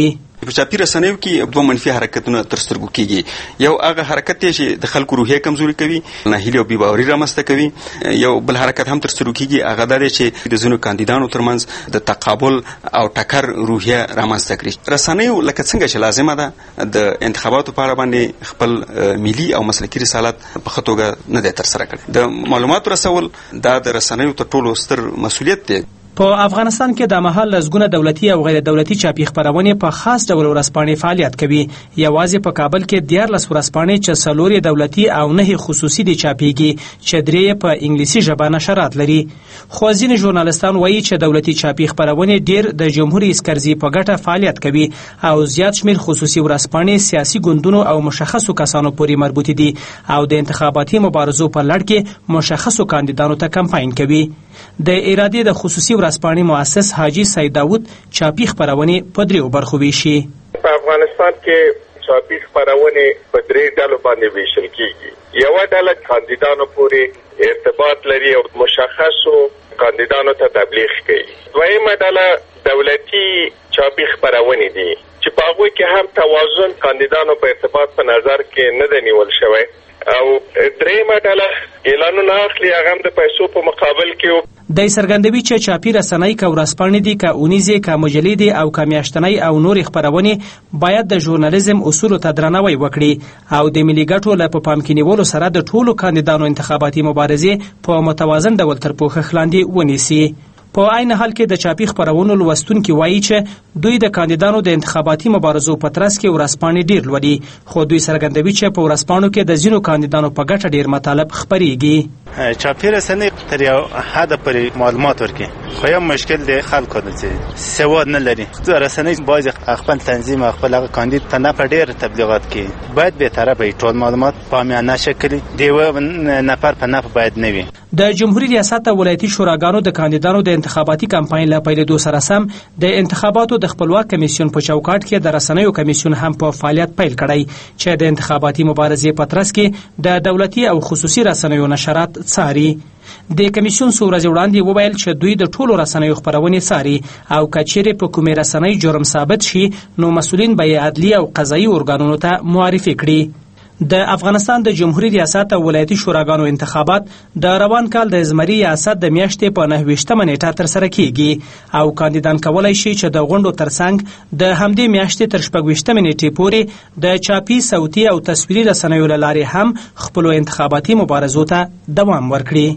په چاپی رسنیو کې دوه منفي حرکتونه تر سترګو کیږي. یو هغه حرکت دی چې د خلکو روحیه کمزوري کوي، ناهیلي او بېباوري رامنځته کوي. یو بل حرکت هم تر سترګو کیږي، هغه دا دی چې د ځینو کاندیدانو ترمنځ د تقابل او ټکر روحیه رامنځته کړي. رسنیو لکه څنګه چې لازمه ده د انتخاباتو په اړه باندې خپل ملي او مسلکي رسالت په ښه توګه نه دی ترسره کړی. د معلوماتو رسول دا د رسنیو تر ټولو ستر مسؤلیت دی. په افغانستان کې د مهال لزګونه دولتي او غیر دولتي چاپي خبرونې په خاص ډول ورځپاڼې فعالیت کوي. یوازې په کابل کې دیارلس ورځپاڼې چې څلور دولتي او نه خصوصي دي چاپیږي چې درې په انګلیسي ژبه نشرات لري. خو ځینې ژورنالستان وایي چې دولتي چاپي خبرونې ډېر د جمهوریت اسکرزي په ګټه فعالیت کوي او زیات شمېر خصوصي ورځپاڼې سیاسي ګوندونو او مشخصو کسانو پورې مربوط دي او د انتخاباتي مبارزو په لړ کې مشخصو کاندیدانو ته کمپاین کوي. د ارادې د خصوصي ورځپاڼې مؤسس حاجی سید داود چاپی خبرونې په دریو برخو ویشي. په افغانستان کې چاپی خبرونې په درې ډلو باندې ویشل کیږي. یو ډله کاندیدانو پورې ارتباط لري او مشخصو کاندیدانو ته تبلیغ کوي. دویمه ډله دولتي چاپی خبرونې دي چې په هغوی کې هم توازن کاندیدانو په ارتباط په نظر کې نه دی نیول شوی. او درېیمه ډله اعلانونه اخلي، هغه هم د پیسو په مقابل کې. د څرګندوي چې چاپی رسنۍ که ورځپاڼې دي، که اونیزې، که مجلې دي او که میاشتنۍ او نورې خپرونې باید د ژورنالیزم اصولو ته درناوی وکړي او د ملي ګټو له په پام کې نیولو سره د ټولو کاندیدانو انتخاباتي مبارزې په متوازن ډول تر پوښښ لاندې ونیسي. په عین حال کې د چاپی خبرونو لوستونکي وایي چې دوی د کاندیدانو د انتخاباتي مبارزو په ترڅ کې ورځپاڼې ډېر لولي، خو دوی څرګندوي چې په ورځپاڼو کې د ځینو کاندیدانو په ګټه ډېر مطالب خپریږي. چاپی رسنۍ تر یو حده پورې معلومات ورکوي، خو یو مشکل دی خلکو د چې سواد نه لري. رسنۍ باید خپل تنظیم او خپل هغه کاندید ته نه په ډېر تبلیغات کې باید بېطرفه وي، ټول معلومات په عامیانه شکل د یوه نفر په نفع باید نه وي. د جمهوریت ریاست او ولایتي شوراګانو د کاندیدانو د انتخاباتي کمپاین له پیلېدو سره سم د انتخاباتو د خپلواک کمیسیون په چوکاټ کې د رسنیو کمیسیون هم په فعالیت پیل کړی چې د انتخاباتي مبارزې په ترڅ کې د دولتي او خصوصي رسنیو نشرات څاري. د کمیسیون څو ورځې وړاندې وویل چې دوی د ټولو رسنیو خپرونې څاري او که چیرې په کومې رسنۍ جرم ثابت شي نو مسؤلین به یې عدلي او قضایي ارګانونو ته معرفي کړي. د افغانستان د جمهوریت ریاست او ولایتي شوراګانو انتخابات د روان کال د زمري ریاست د میاشتې په نهه ویشتمه نیټه ترسره کیږي او کاندیدان کولی شي چې د غونډو ترڅنګ د همدې میاشتې تر شپږ ویشتمې نیټې پورې د چاپي، صوتي او تصویري رسنیو له لارې هم خپلو انتخاباتي مبارزو ته دوام ورکړي.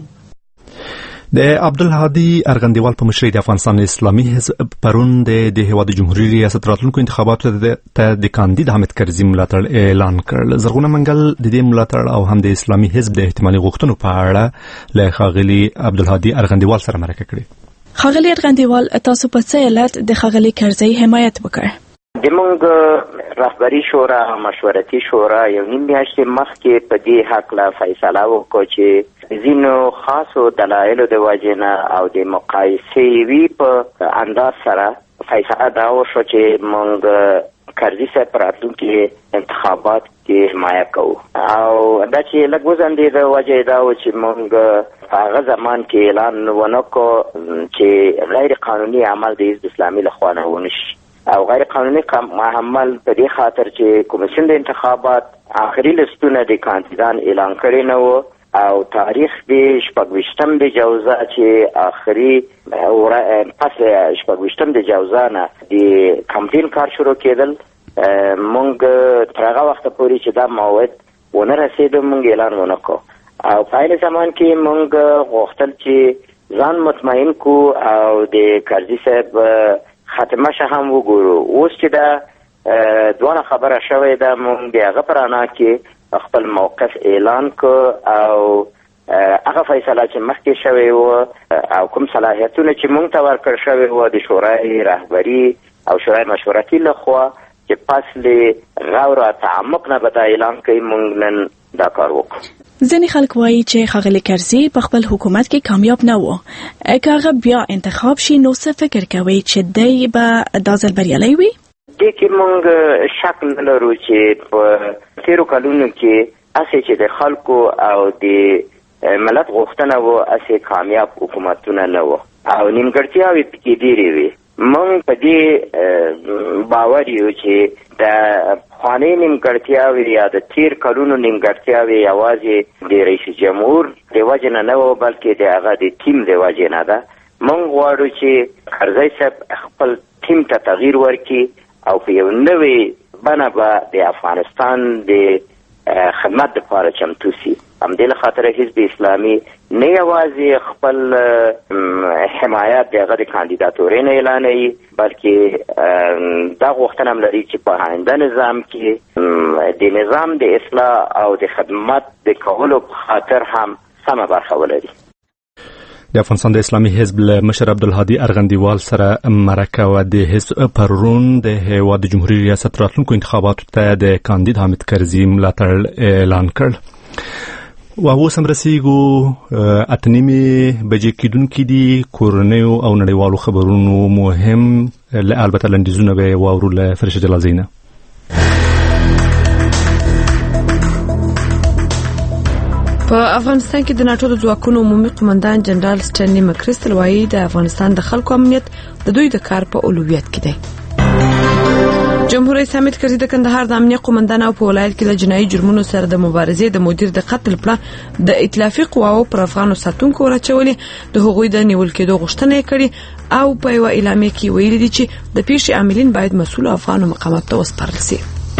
د عبدالهادي ارغندیوال په مشرۍ د افغانستان اسلامي حزب پرون د هیواد جمهوریت ریاست راتلونکو انتخاباتو ته د کاندید حامد کرزي ملاتړ اعلان کړ. زرغونه منګل د دې ملاتړ او هم د اسلامي حزب د احتمالي غوښتنو په اړه له ښاغلي عبدالهادي ارغندیوال سره مرکه کړې. ښاغلي ارغندیوال، تاسو په څه علت د ښاغلي کرزي حمایت وکړ؟ زموږ رهبري شورا مشورتي شورا یو نیم میاشتې مخکې په دې هکله فیصله وکړه چې ځینو خاصو دلایلو د وجې نه او د مقایسې وي په انداز سره فیصله دا وشوه چې موږ کرزي صاحب په راتلونکي انتخابات کې حمایه کوو. او دا چې لږ وځنډېده وجه دا و چې موږ په هغه زمان کې اعلان ونه کړو چې غیر قانوني عمل د حزب اسلامي لخوا نه ونه شي او غیر قانوني عمل په دې خاطر چې کمیسیون د انتخابات آخري لستونه د کاندیدان اعلان کړي نه و او تاریخ د شپږ ویشتم د جوزا چې آخري پس شپږ ویشتم د جوزا نه د کمپین کار شروع کېدل، موږ تر هغه وخته پورې چې دا موعد ونه رسېده موږ اعلان ونه کړو او په عین زمان کې موږ غوښتل چې ځان مطمئن کو او د کرزي صاحب خاتمه شه هم وګورو. اوس چې دا دوه خبره شوې ده موږ د هغه په رڼا کې خپل موقف اعلان کو او هغه فیصله چې مخکې شوې و او کوم صلاحیتونه چې موږ ته ورکړل شوې و د شورای رهبري او شورای مشورتي لخوا چې پس له غور او تعمق نه به دا اعلان کوي، موږ نن دا کار وکړو. ځینې خلک وایي چې ښاغلي کرزي په خپل حکومت کې کامیاب نه و، که هغه بیا انتخاب شي نو څه فکر کوي چې دی به دا ځل بریالی وي؟ دې کې موږ شک نه لرو چې په تیرو کلونو کې هسې چې د خلکو او د ملت غوښتنه و هسې کامیاب حکومتونه نه و او نیمګړتیاوې پکې ډېرې وې موږ په دې باور یو چې د پخوانۍ نیمګړتیاوې یا د تیر کلونو نیمګړتیاوې یوازې د رئیس جمهور د وجې نه نه وه بلکې د هغه د ټیم د وجې نه ده. موږ غواړو چې کرزی صاحب خپل ټیم ته تغییر ورکړي او په یو نوې بڼه به د افغانستان د خدمت لپاره چمتو سي. همدې له خاطره حزب اسلامي نه یوازې خپل حمایت د هغه د کاندیداتورۍ نه اعلانوي بلکې دا غوښتنه هم لري چې په آینده نظام کې د نظام د اصلاح او د خدمت د کولو په خاطر هم سمه برخه ولري. د افغانستان د اسلامي حزب له مشر عبدالهادي ارغندیوال سره مرکه و. د حزب پرون د هیواد د جمهوریت ریاست راتلونکو انتخاباتو ته د کاندید حامد کرزي ملاتړ اعلان کړ. و اوس هم رسیږو اته نیمې بجې کېدونکي دي. کورنیو او نړیوالو خبرونو مهم البته لنډیزونه به واورو له فرشته جلازي نه. په افغانستان کې د ناټو د ځواکونو عمومي قومندان جنرال سټنلی مکریستل وایي د افغانستان د خلکو امنیت د دوی د کار په اولویت کې دی. جمهور رئیس حامد کرزي د کندهار د امنیت قومندان او په ولایت کې د جنایي جرمونو سره د مبارزې د مدیر د قتل پړه د ائتلافي قواو پر افغانو ساتونکو راچولې د هغوی د نیول کېدو غوښتنه یې کړې او په یو اعلامیه کې ویلي دي چې د پیښې عاملین باید مسؤل افغانو مقاماتو ته وسپارل شي.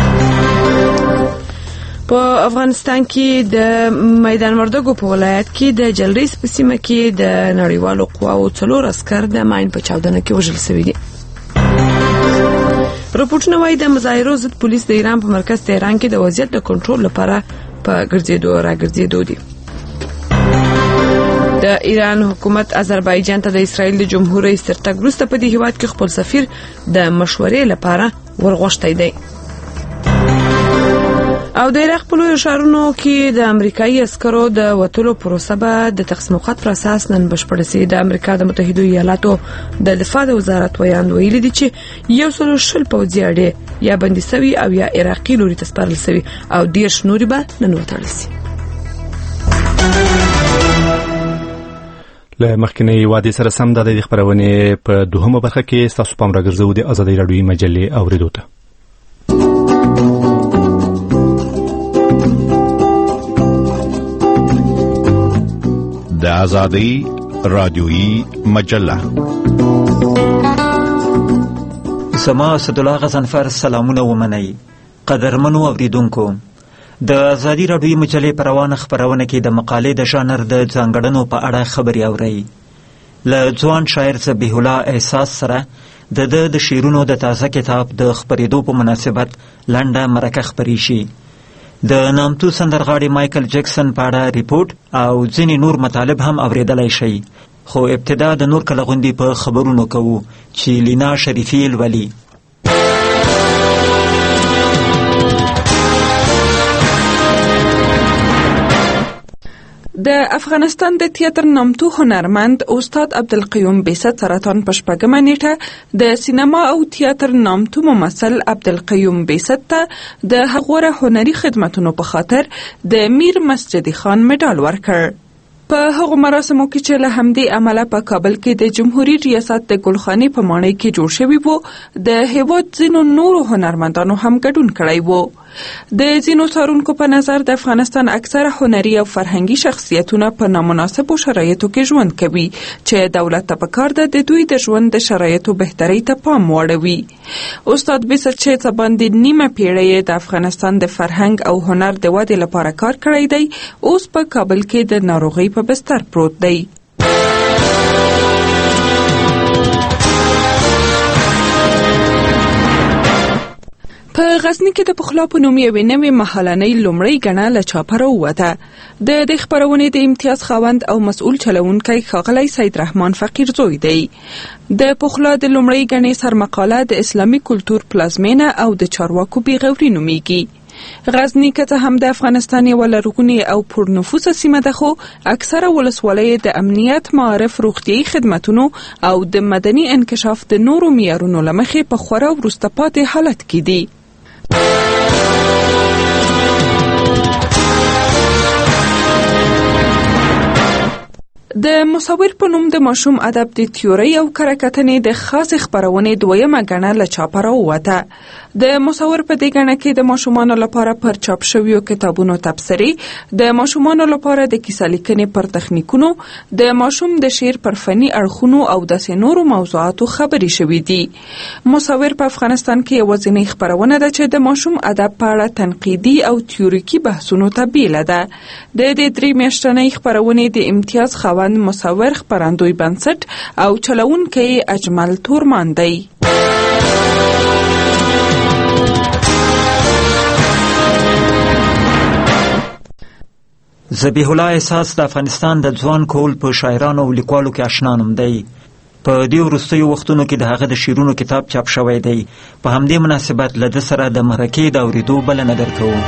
په افغانستان کې د میدان وردګو په ولایت کې د جلریز په سیمه کې د نړیوالو قواو څلور عسکر د ماین په چاودنه کې وژل شوي دي. رپورټونه وايي د مظاهرو ضد پولیس د ایران په مرکز تهران کې د وضعیت د کنټرول لپاره په ګرځېدو راګرځېدو دي. د ایران حکومت آذربایجان ته د اسرائیل د جمهور رئیس ترتګ وروسته په دې هیواد کې خپل سفیر د مشورې لپاره ورغوښتی دی. او د عراق په لویو ښارونو کې د امریکایي عسکرو د وتلو پروسه به د تقسیم القدرت پر اساس نن بشپړه شي. د امریکا د متحده ایالاتو د دفاع د وزارت ویاند ویلي دي چې یو سل شل پوځي اډې یا بندي شوي او یا عراقي لوري ته سپارل شوي او دیرش نورې به نن وتړل شي. له مخکنۍ وادي سره سم د دې خبرونه په دوهمه برخه کې تاسو پام راګرځو د ازادي راډیوي مجلې اوریدو ته. د ازادي رادیوي مجله. سما اسدالله غزنفر سلامونه ومنئ. قدرمنو اوریدونکو، د ازادي رادیوي مجلې په روانه خبرونه کې د مقالې د ژانر د ځانګړنو په اړه خبري اورئ. له ځوان شاعر ذبیح الله احساس سره د د د شعرونو د تازه کتاب د خبرېدو په مناسبت لنډه مرکه خبري شي. د نامتو سندرغاړي مایکل جکسن په اړه ریپورت او ځینې نور مطالب هم اوریدلای شي. خو ابتدا د نور کله غوندې په خبرونو کوو چې لینا شریفي الولي. د افغانستان د تیاتر نامتو هنرمند استاد عبدالقیوم بیست سرطان په شپږمه نیټه د سینما او تیاتر نامتو ممثل عبدالقیوم بیست ته د هغوره هنري خدمتونو په خاطر د میر مسجدي خان مډال ورکړ. په هغو مراسمو کې چې له همدې امله په کابل کې د جمهوریت ریاست د ګلخانې په ماڼۍ کې جوړ شوی وو، د هیواد ځینو نورو هنرمندانو هم ګډون کړی وو. د ځینو څارونکو په نظر د افغانستان اکثره هنري او فرهنګي شخصیتونه په نامناسبو شرایطو کې ژوند کوي چې دولت ته پکار ده د دوی د ژوند د شرایطو بهترۍ ته پام واړوي. استاد بیست چې څه باندې نیمه پیړۍ د افغانستان د فرهنګ او هنر د ودې لپاره کار کړی دی، اوس په کابل کې د ناروغۍ په بستر پروت دی. په غزني کې د پخلا په نوم یوې نوې مهالنۍ لومړۍ ګڼه له چاپه راووته. د دې خپرونې د امتیاز خاوند او مسؤل چلوونکی ښاغلی سید رحمان فقیر زوی دی. د پخلا د لومړۍ ګڼې سرمقاله د اسلامي کلتور پلازمینه او د چارواکو بېغوري نومیږي. غزني که څه هم د افغانستان یوه لرغونې او پرنفوسه سیمه ده، خو اکثره ولسوالۍ د امنیت، معارف، روغتیایي خدمتونو او د مدني انکشاف د نورو معیارونو له مخې په خورا وروسته پاتې حالت کې دي. د مصور په نوم د ماشوم ادب د تیوري او کره د خاص خبرونې دویمه غڼه له چاپه راووته. د مصور په دې غڼه کې د ماشومانو لپاره پر چاپ شویو کتابونو تبصرې، د ماشومانو لپاره د کیسه لیکنې پر تخنیکونو، د ماشوم د شعر پر فني اړخونو او داسې نورو موضوعاتو خبرې شوې دي. مصور په افغانستان کې یوازینی خبرونه ده چې د ماشوم ادب په اړه تنقیدي او تیوریکي بحثونو ته بیله ده. د دې درې میاشتنۍ خبرونې د امتیاز خاوند مصور خپرندوی بنسټ او چلوونکی اجمل تورمان دی. ذبیح الله احساس د افغانستان د ځوان کول په شاعرانو او لیکوالو کې آشنا نوم دی. په دې وروستیو وختونو کې د هغه د شعرونو کتاب چاپ شوی دی. په همدې مناسبت له ده سره د مرکې د اورېدو بلنه درکوو.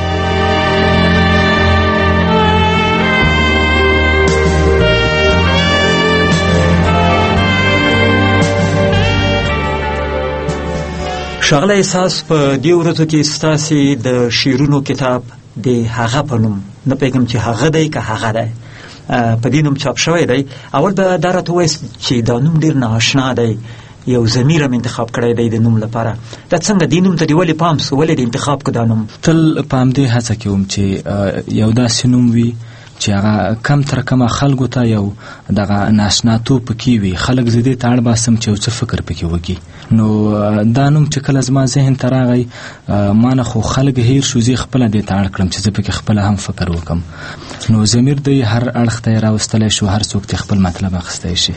ښاغلی احساس، په دې ورځو کې ستاسې د شعرونو کتاب د هغه په نوم، نه پوهېږم چې هغه دی که هغه دی، په دې نوم چاپ شوی دی. اول به دا راته ووایاست چې دا نوم ډېر نااشنا دی، یو ضمیر هم انتخاب کړی دی د نوم لپاره. دا څنګه دې نوم ته دې ولې پام سو؟ ولې دې انتخاب کړه دا نوم؟ تل په همدې هڅه کې وم چې یو داسې نوم وي چې هغه کم تر کمه خلکو ته یو دغه ناشناتوب پکې وي، خلک زه دې ته اړ باسم چې یو څه فکر پکې وکړي. نو دا نوم چې کله زما ذهن ته راغی، ما نه خو خلک هیر شو، زه خپله دې ته اړ کړم چې زه پکې خپله هم فکر وکړم. نو ضمیر دی هر اړخ ته یې راوستلی شو، هر څوک ته خپل مطلب اخیستی شي.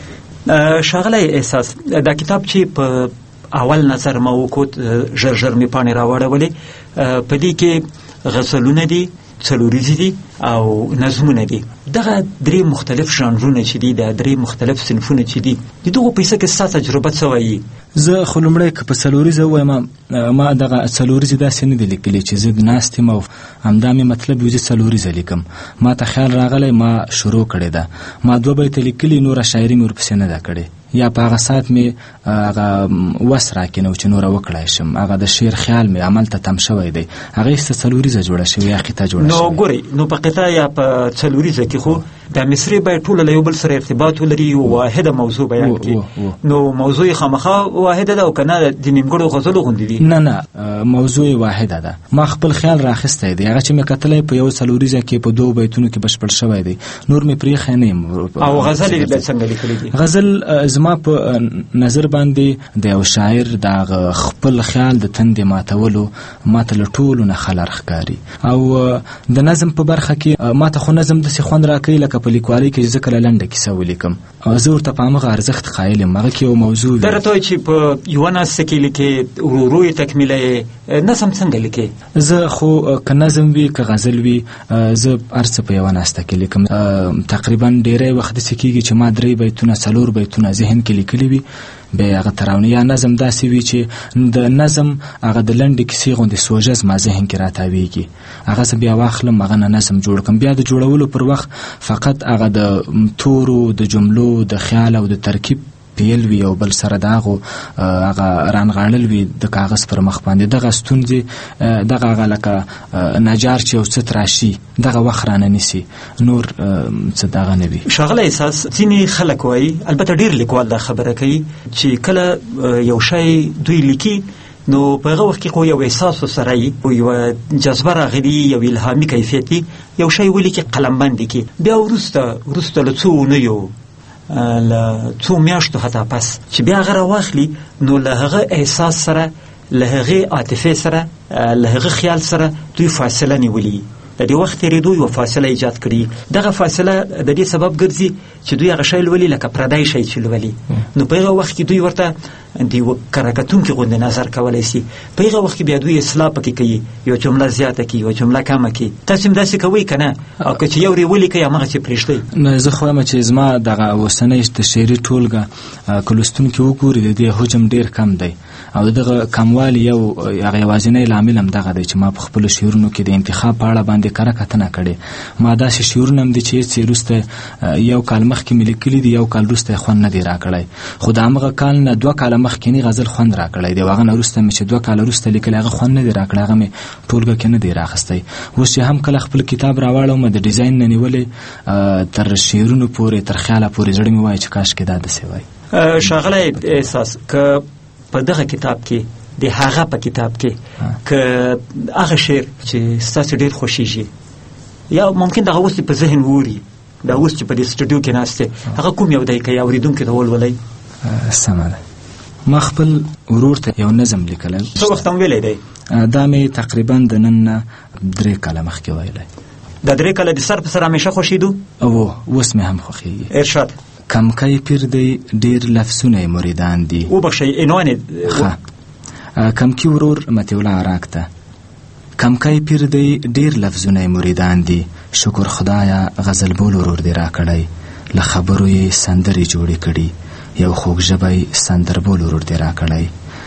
ښاغلی احساس، دا کتاب چې په اول نظر ما وکوت، ژر ژر مې پاڼې راوړولې، په دې کې غزلونه دي، څلوریزې دي او نظمونه دي. دغه درې مختلف ژانرونه چې دي، د درې مختلف صنفونه چې دي، د دغو په حصه کې ستا تجربه څه وایي؟ زه خو لومړی که په څلوریزه ووایم، ما دغه څلوریزې داسې نه دي لیکلي چې زه ناست یم او همدا مې مطلب وي زه څلوریزه لیکم. ما ته خیال راغلی، ما شروع کړې ده، ما دوه بیته لیکلي، نوره شاعري مې ورپسې نه ده کړې، یا په هغه ساعت مې هغه وس راکېنو چې نوره وکړای شم. هغه د شعر خیال مې عمل ته تم شوی دی، هغه ایسته څلوریزه جوړه شوې یا قطعه جوړه شوې. نو ګورئ، نو په قطعه یا په څلوریزه کې خو دا مصري باید ټوله له یو بل سره ارتباط ولري، یو واحده موضوع بیان کړي. نو موضوع یې خامخا واحده ده او که نه د نیمګړو غزلو غوندې دي؟ نه نه، موضوع یې واحده ده. ما خپل خیال راخیستی دی، هغه چې مې کتلی په یو څلوریزه کې په دوو بیتونو کې بشپړ شوی دی، نور مې پرېښی نه یم. او غزل یې څنګه لیکلی دي؟ غزل زما په نظر باندې د یو شاعر د خپل خیال د تندې ماتولو ماته له ټولو نه خلر ښکاري. او د نظم په برخه کې ماته خو نظم داسې خوند راکوي لکه په لیکوالۍ کې زه کله لنډه کیسه ولیکم، زه ورته په همغه ارزښت قایل یم. هغه کې یو موضوع وي. دا راته وایي چې په یوه ناسته کې لیکې، ورو ورو یې تکمیله یې، نظم څنګه لیکې؟ زه خو که نظم وي که غزل وي، زه هر څه په یوه ناسته کې لیکم. تقریبا ډېری وخت داسې کېږي چې ما درې بیتونه څلور بیتونه ذهن کې لیکلي وي، بیا هغه تراونی. یا نظم داسې وي چې د نظم هغه د لنډې کیسې غوندې سوژه زما ذهن کې راتاویږي، هغه زه بیا واخلم، هغه نه نظم جوړ کړم. بیا د جوړولو پر وخت فقط هغه د تورو، د جملو، د خیال او د ترکیب پیل وي او بل سره د هغو هغه رانغاړل وي د کاغذ پر مخ باندې. دغه ستونزې، دغه هغه لکه نجار چې یو څه تراشي، دغه وخت رانه نیسي، نور څه دغه نه وي. ښاغلی احساس، ځینې خلک وایي، البته ډېر لیکوال دا خبره کوي، چې کله یو شی دوی لیکي نو په هغه وخت کې خو یو احساس ورسره وي، یوه جذبه راغلي، یو الهامي کیفیت وي، یو شی ولیکي قلمبند کړي، بیا وروسته وروسته له څو اونیو، له څو میاشتو حتی پس چې بیا هغه راواخلي، نو له هغه احساس سره، له هغې عاطفې سره، له هغه خیال سره دوی فاصله نیولي، د دې وخت تېرېدو یوه فاصله ایجاد کړي. دغه فاصله د دې سبب ګرځي چې دوی هغه شی لولي لکه پردی شی چې لولي، نو په هغه وخت کې دوی ورته د یوه کره کتونکي غوندې نظر کولی شي. په هغه وخت کې بیا دوی اصلاح پکې کوي، یو جمله زیاته کړي، یو جمله کمه کړي. تاسو هم داسې کوئ که نه؟ او که چې یو رې ولیکئ همغسې پرېږدئ؟ نه، زه خو وایم چې زما دغه اوسنۍ د شعري ټولګه که لوستونکي وګوري، د دې حجم ډېر کم دی. او دغه کموالي یو هغه یوازینی لامل هم دغه دی چې ما په خپل شعرونو کې د انتخاب په اړه باندې کره کتنه کړې. ما داسې شعرونه هم دي چې هېڅ وروسته یو کال مخکې مې لیکلي دي، یو کال وروسته خوند نه دی راکړی، خو د همغه کال نه دوه کاله مخکینی غزل خوند راکړی دی، هغه نه وروسته مې چې دوه کاله وروسته لیکلی هغه خوند نه دی راکړی، هغه مې ټولګه کې نه دی راخستی. اوس چې هم کله خپل کتاب راواړم د ډیزاین نه نیولې تر شعرونو پورې تر خیاله پورې زړه مې وایي چې کاشکې دا داسې وای. ښاغلی احساس که په دغه کتاب کې د هغه په کتاب کې که هغه شعر چې ستاسو ډېر خوښیږي یا ممکن دغه اوس په ذهن ووري دا اوس چې په دې سټوډیو کې ناست دی هغه کوم یو دی که یې اورېدونکي ته ولولئ؟ سمه ده. ما خپل ورور ته یو نظم لیکلی. څه وخت هم ویلی دی؟ دا مې تقریبا د نن نه درې کاله مخکې ویلی. دا درې کاله د سر په سر همیشه خوښېدو؟ او اوس مې هم خوښېږي. ارشاد. کمکی پیر دی ډیر لفظونه مریدان دي. وبخښئ عنوان ښه. کمکی ورور مطیع الله عراق ته. کمکی پیر دی ډیر لفظونه مریدان دي، شکر خدایا غزل بول ورور دی راکړی، له خبرو یې سندرې جوړې کړي، یو خوږ ژبی سندربول ورور دی راکړی.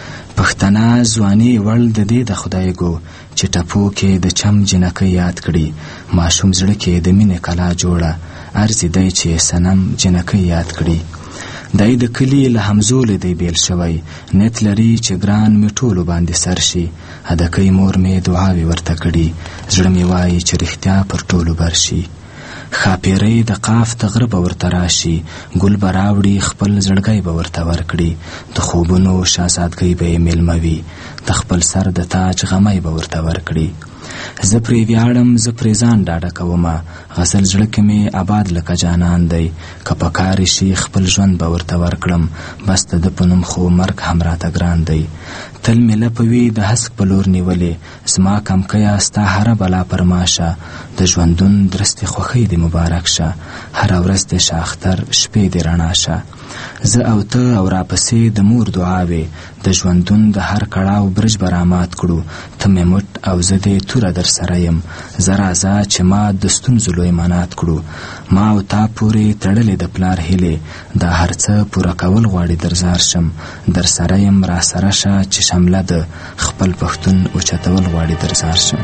پښتنه ځواني وړ د دې د خدای ګو چې ټپو کې د چم جنکۍ یاد کړي، ماشوم زړه کې د مینې کلا جوړه ارزي دی چې صنم جنکۍ یاد کړي. دی د کلي له همزولې دی بیل شوی، نیت لري چې ګران مې ټولو باندې سر شي، هدکۍ مور مې دعاوې ورته کړي، زړه مې وایي چې رښتیا پر ټولو بر شي. خاپیرۍ د قاف د غره به ورته راشي، ګل به راوړي خپل زړګی به ورته ورکړي، د خوبونو شهزادګۍ به یې میلمه وي، د خپل سر د تاج غمی به ورته ورکړي. زه پرې ویاړم زه پرې ځان ډاډه کومه، غزل زړه کې مې آباد لکه جانان دی، که په کار شي خپل ژوند به ورته ورکړم، بس د ده په نوم خو مرګ هم راته ګران دی. تل مې لپه وي د هسک په لور نیولې، زما کمکیه ستا هره بلا پر ما شه، د ژوندون درستې خوښۍ دې مبارک شه، هره ورځ دې شه اختر شپې دې رڼا شه. زه او ته او راپسې د مور دعاوې، د ژوندون د هر کړاو برج به رامات کړو، ته مې مټ او زه دې توره در سره یم، زه راځه چې ما د ستونزو لوی منات کړو، ما او تا پورې تړلې د پلار هیلې، دا هر څه پوره کول غواړي درزار شم، در سره یم را سره شه چې شمله د خپل پښتون اوچتول غواړي درزار شم.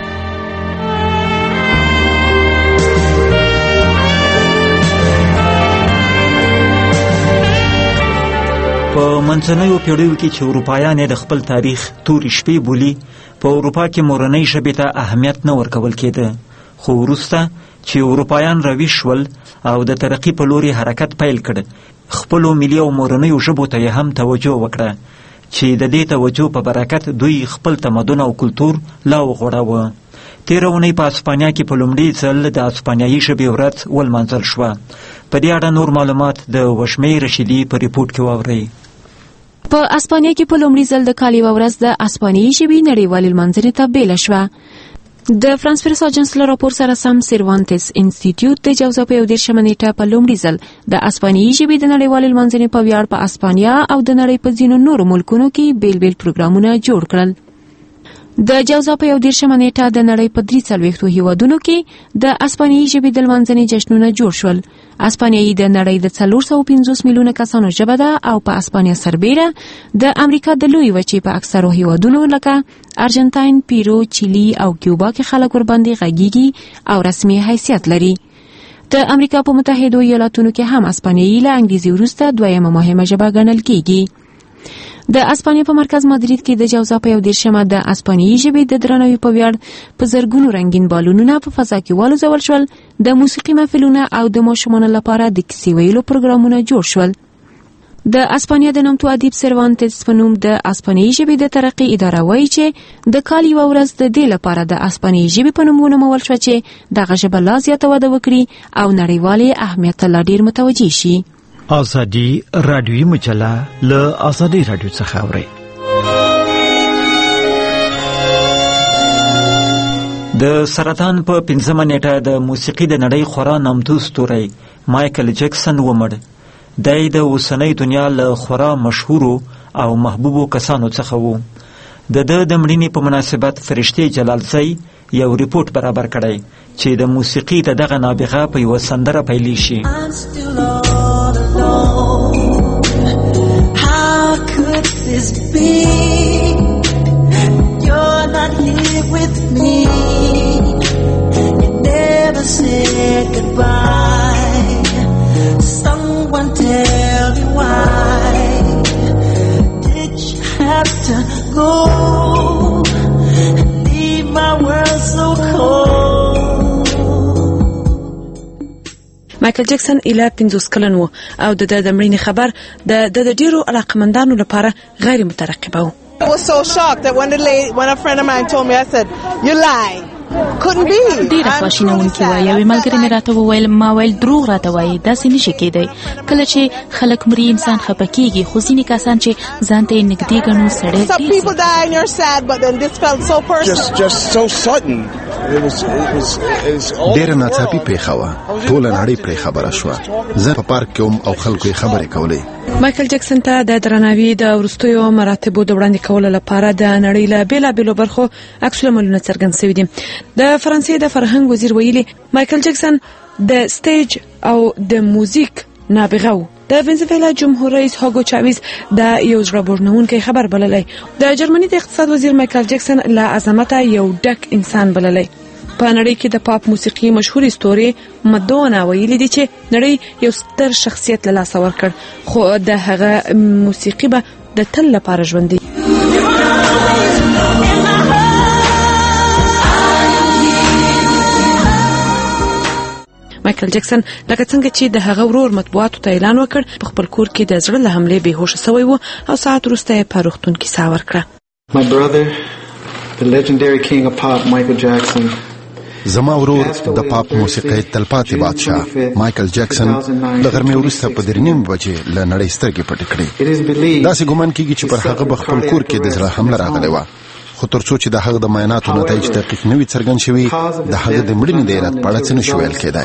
په منځنیو پیړیو کې چې اروپایان د خپل تاریخ تورې شپې بولي، په اروپا کې مورنۍ ژبې ته اهمیت نه ورکول کېده، خو وروسته چې اروپایان راویښ شول او د ترقي په لوري حرکت پیل کړ، خپلو ملي او مورنیو ژبو ته یې هم توجه وکړه چې د دې توجه په برکت دوی خپل تمدن او کلتور لا وغوړاوه. تېره اونۍ په اسپانیا کې په لومړي ځل د اسپانیایي ژبې ورځ ولمانځل شوه. په دې اړه نور معلومات د وشمې رشیدي په ریپورټ کې واورئ. په اسپانیا کې په لومړي ځل د کال یوه ورځ د اسپانیایي ژبې نړیوالې لمانځنې ته بیله شوه. د فرانس پریس اجنس له راپور سره سم سیروانتس انسټیټیوټ د جوزا په یو دېرشمه نیټه په لومړي ځل د اسپانیایي ژبې د نړیوالې لمانځنې په ویاړ په اسپانیا او د نړۍ په ځینو نورو ملکونو کې بیل بیل پروګرامونه جوړ کړل. د جوزا په یو دېرشمه نیټه د نړۍ په درې څلوېښتو هیوادونو کې د اسپانیایي ژبې د لمانځنې جشنونه جوړ شول. اسپانیایي د نړۍ د څلور سوه پنځوس میلیونه کسانو ژبه ده او په اسپانیا سربیره د امریکا د لویې وچې په اکثرو هیوادونو لکه ارجنټاین، پیرو، چیلي او کیوبا کې خلک ورباندې غږیږي او رسمي حیثیت لري. د امریکا په متحدو ایالاتونو کې هم اسپانیایي له انګریزي وروسته دویمه مهمه ژبه ګڼل کیږي. د اسپانیا په مرکز مادرید کې د جوزا په یو دېرشمه د اسپانیایي ژبې د درناوي په ویاړ په زرګونو رنګین بالونونه په فضا کې والوځول شول، د موسیقي محفلونه او د ماشومانو لپاره د کیسې ویلو پروګرامونه جوړ شول. د اسپانیا د نامتو ادیب سیروانتس په نوم د اسپانیایي ژبې د ترقي اداره وایي چې د کال یوه ورځ د دې لپاره د اسپانیایي ژبې په نوم ونومول شوه چې دغه ژبه لا زیاته وده وکړي او نړیوالې اهمیت ته لا ډېر متوجه شي. آزادی رادیویی مجله له آزادی رادیو څخه اورئ. د سرطان په پنځمه نیټه د موسیقي د نړۍ خورا نامتو ستوری مایکل جکسن ومړ. دی د اوسنۍ دنیا له خورا مشهورو او محبوبو کسانو څخه و. د ده د مړینې په مناسبت فرشتې جلالزی یو ریپورټ برابر کړی چې د موسیقي د دغه نابغه په یوه سندره پیلی شي. How could life is big. You're not here with me. You never said goodbye. Someone tell me why did you have to go and leave my world so cold? مایکل جکسن اله پنځوس کلن و او د د مړینې خبر د د ډیرو علاقمندانو لپاره غیر مترقبه و. I was so shocked that when the lady, when a friend of mine told me, I said, "You lie." Couldn't be. ډیره خواشینونکې وه. یوې ملګرې مې راته وویل، ما ویل دروغ راته وایي، داسې نشي کېدی. کله چې خلک مري انسان خفه کېږي، خو ځینې کسان چې ځان ته یې نږدې ګڼو سړی Some people die and you're sad, but then this felt so personal. Just, just so sudden. It was, it was, it was ډېره ناڅاپي پیښه وه. ټوله نړۍ پرې خبره شوه. زه په پارک کې وم او خلکو یې خبرې کولې. مایکل جکسن ته د درناوي د وروستیو مراتبو د وړاندې کولو لپاره د نړۍ له بېلابېلو برخو عکس العملونه څرګند شوي دي. د فرانسې د فرهنګ وزیر ویلي مایکل جکسن د سټیج او د موزیک نابغه و. د وینزویلا جمهور رئیس هاگو چاویز د یو زړه بورنونکی خبر بللی. د جرمني د اقتصاد وزیر مایکل جکسن له عظمته یو ډک انسان بللی. په نړۍ کې د پاپ موسیقي مشهور ستوري مدونا ویلي دي چې نړۍ یو ستر شخصیت له لاسه ورکړ، خو د هغه موسیقي به د تل لپاره ژوندۍ. مایکل جکسن لکه څنګه چې د هغه ورور مطبوعاتو ته اعلان وکړ، په خپل کور کې د زړه له حملې بېهوشه شوی و او ساعت وروسته یې په روغتون کې ساه ورکړه. My brother, the legendary king of pop, Michael Jackson. زما ورور د پاپ موسیقۍ تلپاتې بادشاه مایکل جکسن د غرمې وروسته په درې نیمې بجې له نړۍ سترګې پټې کړې. داسې ګمان کېږي چې پر هغه به خپل کور کې د زړه حمله راغلی وه، خو تر څو چې د هغه د معایناتو نتایج دقیق نه وي څرګند شوي، د هغه د مړینې د علت په اړه څه نشو ویل کېدای.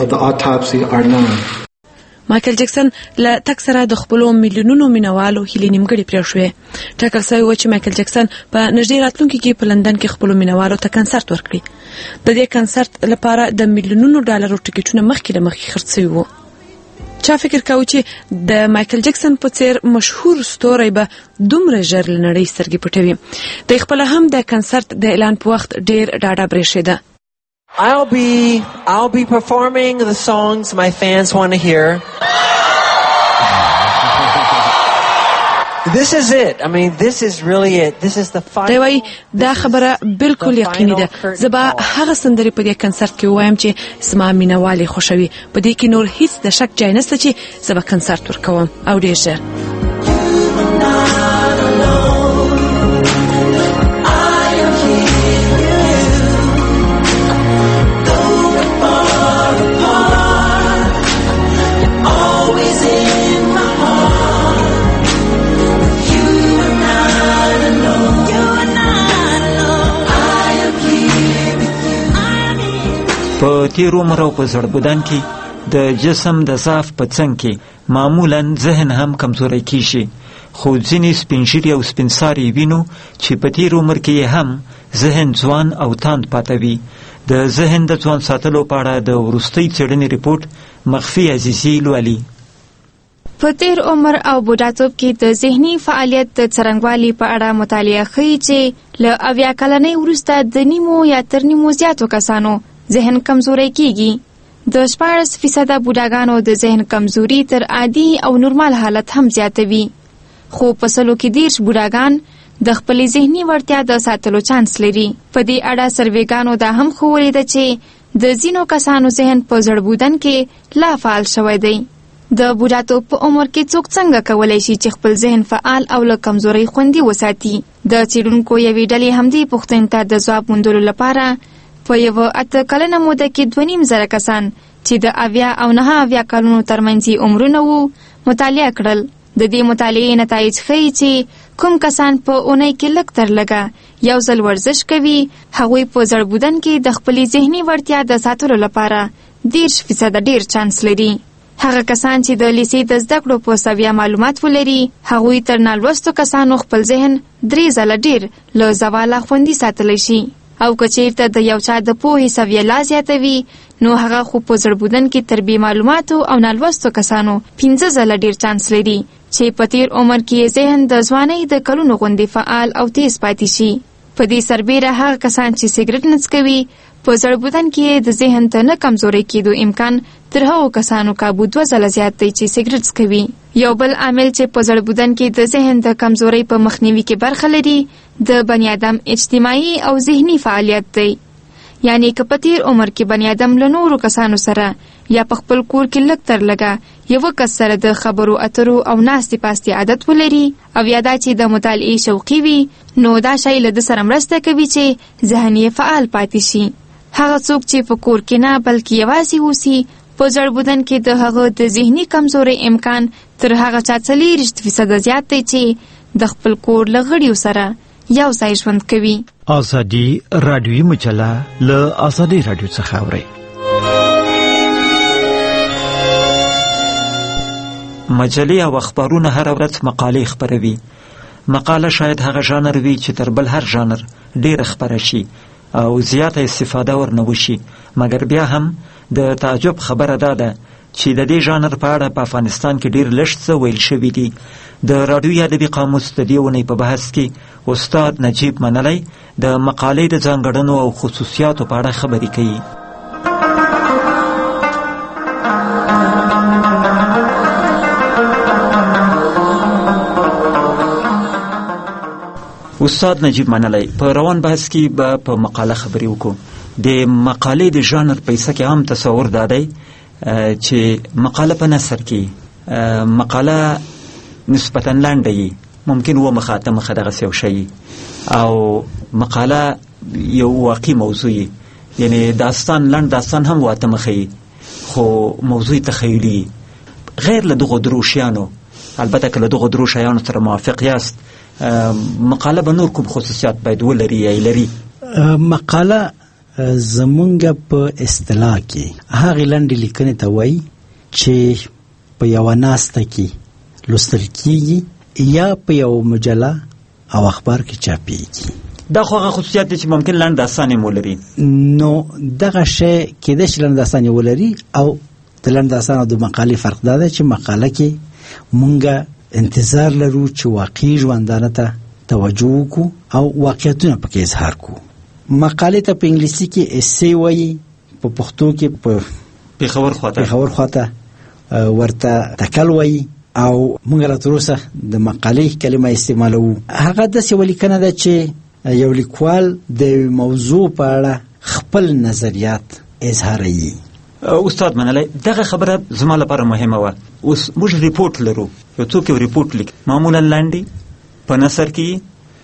مایکل جکسن له تک سره د خپلو میلیونونو مینوالو هیلې نیمګړې پرېښوې. ټاکل شوی و چې مایکل جکسن په نږدې راتلونکي کې په لندن کې خپلو مینوالو ته کنسرت ورکړي. د دې کنسرت لپاره د میلیونونو ډالرو ټکټونه مخکې له مخکې خرڅ شوي وو. چا فکر کاوه چې د مایکل جکسن په څیر مشهور ستوری به دومره ژر له نړۍ سترګې پټوي. د خپله هم د کنسرت د اعلان په وخت ډېر ډاډه برېښېده. I'll be I'll be performing the songs my fans want to hear. This is it. I mean, this is really it. This is the final. دی وای دا خبره بالکل یقیني ده. زه به هغه سندرې په دې کنسرت کې وایم چې زما مینوالي خوښوي. په دې کې نور هیڅ د شک ځای نشته چې زه به کنسرت ورکوم او ډېر ژر. په تیر عمر او په زړبودن کې د جسم د ضعف په څنګ کې معمولا ذهن هم کمزوری کیږي، خو ځینې سپینږیري او سپینساري وینو چې په تیر عمر کې هم ذهن ځوان او تاند پاتې وي. د ذهن د ځوان ساتلو په اړه د وروستۍ څېړنې ریپورټ مخفي عزیزي لولي. په تیر عمر او بوډاتوب کې د ذهني فعالیت د څرنګوالي په اړه مطالعه ښیي چې له اویا کلنۍ وروسته د نیمو یا تر نیمو زیاتو کسانو ذهن کمزوری کیږي. د شپاړس فیصده بوډاګانو د ذهن کمزوري تر عادي او نورمال حالت هم زیاتوي، خو په سلو کې دېرش بوډاګان د خپلې ذهني وړتیا د ساتلو چانس لري. په دې اړه سروېګانو دا هم ښوولې ده چې د ځینو کسانو ذهن په زړبودن کې لا فعال شوی دی. د بوډاتوب په عمر کې څوک څنګه کولی شي چې خپل ذهن فعال او له کمزورۍ خوندي وساتي؟ د څېړونکو یوې ډلې همدې پوښتنې ته د ځواب موندلو لپاره په یوه اته کلنه موده کې دوه نیم زره کسان چې د اویا او نهه اویا کلونو ترمنځ عمرونه وو مطالعه کړل. د دې مطالعې نتایج ښیي چې کوم کسان په اونۍ کې لږ تر لږه یو ځل ورزش کوي، هغوی په زړبودن کې د خپلې ذهني وړتیا د ساتلو لپاره دېرش فیصده ډېر چانس لري. هغه کسان چې د لیسې د زده کړو په سویه معلومات ولري، هغوی تر نالوستو کسانو خپل ذهن درې ځله ډېر له زواله خوندي ساتلی شي. او که چېرته د یو چا د پوهې سویه لا زیاتوي، نو هغه خو په زړبودن کې تر بې معلوماتو او نالوستو کسانو پنځه ځله ډېر چانس لري چې په تیر عمر کې ذهن د ځوانۍ د کلونو غوندې فعال او تیز پاتې شي. په دې سربیره هغه کسان چې سیګریټ نه څکوي په زړه بدن کې د ذهن ته نه کمزوري کېدو امکان تر هغو کسانو کابو دوه ځله زیات دی چې سیګریټ څکوي. یو بل عامل چې په زړه بدن کې د ذهن د کمزورۍ په مخنیوي کې برخه لري د بني آدم اجتماعي او ذهني فعالیت دی. یعنی که په تیر عمر کې بني آدم له نورو کسانو سره یا په خپل کور کې لږ تر لږه یو کس سره د خبرو اترو او ناستې پاستې عادت ولري او یا دا چې د مطالعې شوقي وي، نو دا شی له ده سره مرسته کوي چې ذهن یې فعال پاتې شي. هغه څوک چې په کور کې نه بلکې یوازې اوسي په زړه بدن کې د هغه د ذهني کمزورۍ امکان تر هغه چا څلېرویشت فیصده زیات دی چې د خپل کور له غړیو سره یو ځای ژوند کوي. ازادي رادیوي مجله له ازادي رادیو څخه اوري. مجلې او اخبارونه هر ورځ مقالې خپروي. مقاله شاید هغه ژانر وي چې تر بل هر ژانر ډېره خپره شي او زیاته استفاده ورنه وشي، مګر بیا هم د تعجب خبره دا ده چې د دې ژانر په اړه په افغانستان کې ډېر لږ څه ویل شوي دي. د راډیوي ادبي قاموس د دې اونۍ په بحث کې استاد نجیب منلی د مقالې د ځانګړنو او خصوصیاتو په اړه خبرې کوي. استاد نجیب منلی په روان بحث کې به په مقاله خبرې وکړو. د مقالې د ژانر په حصه کې عام تصور دا دی چې مقاله په نثر کې مقاله نسبتا لنډه وي، ممکن اوه مخه اته مخه دغسې یو شی، او مقاله یو واقعي موضوع وي، یعنی داستان لنډ داستان هم اوه اته مخه وي خو موضوع تخیلي. غیر له دغو درو شیانو، البته که له دغو درو شیانو سره موافق یاست، مقاله به نور کوم خصوصیات باید ولري یا لري؟ مقاله زمونږ په اصطلاح کې هغې لنډې لیکنې ته وایي چې په یوه ناسته کې لوستل کېږي یا په یو مجله او اخبار کې چاپېږي. دا خو هغه خصوصیات دي چې ممکن لنډ داستان یې ولري. نو دغه شی کېدای شي لنډ داستان یې ولري، او د لنډ داستان او د مقالې فرق دا دی چې مقاله کې مونږ انتظار لرو چې واقعي ژوندانه ته توجه وکړو او واقعیتونه پکې اظهار کړو. مقالې ته په انګلیسي کې ایسې وایي، په پښتو کې په پېښور خواته پېښور خواته ورته تکل وایي، او موږ لا تر اوسه د مقالې کلمه استعمالوو. هغه داسې یوه لیکنه ده چې یو لیکوال د موضوع په اړه خپل نظریات اظهاروي. استاد منلی دغه خبره زما لپاره مهمه وه. اوس موږ ریپورټ لرو، یو څوک یو ریپورټ لیکي، معمولا لنډي په نثر کې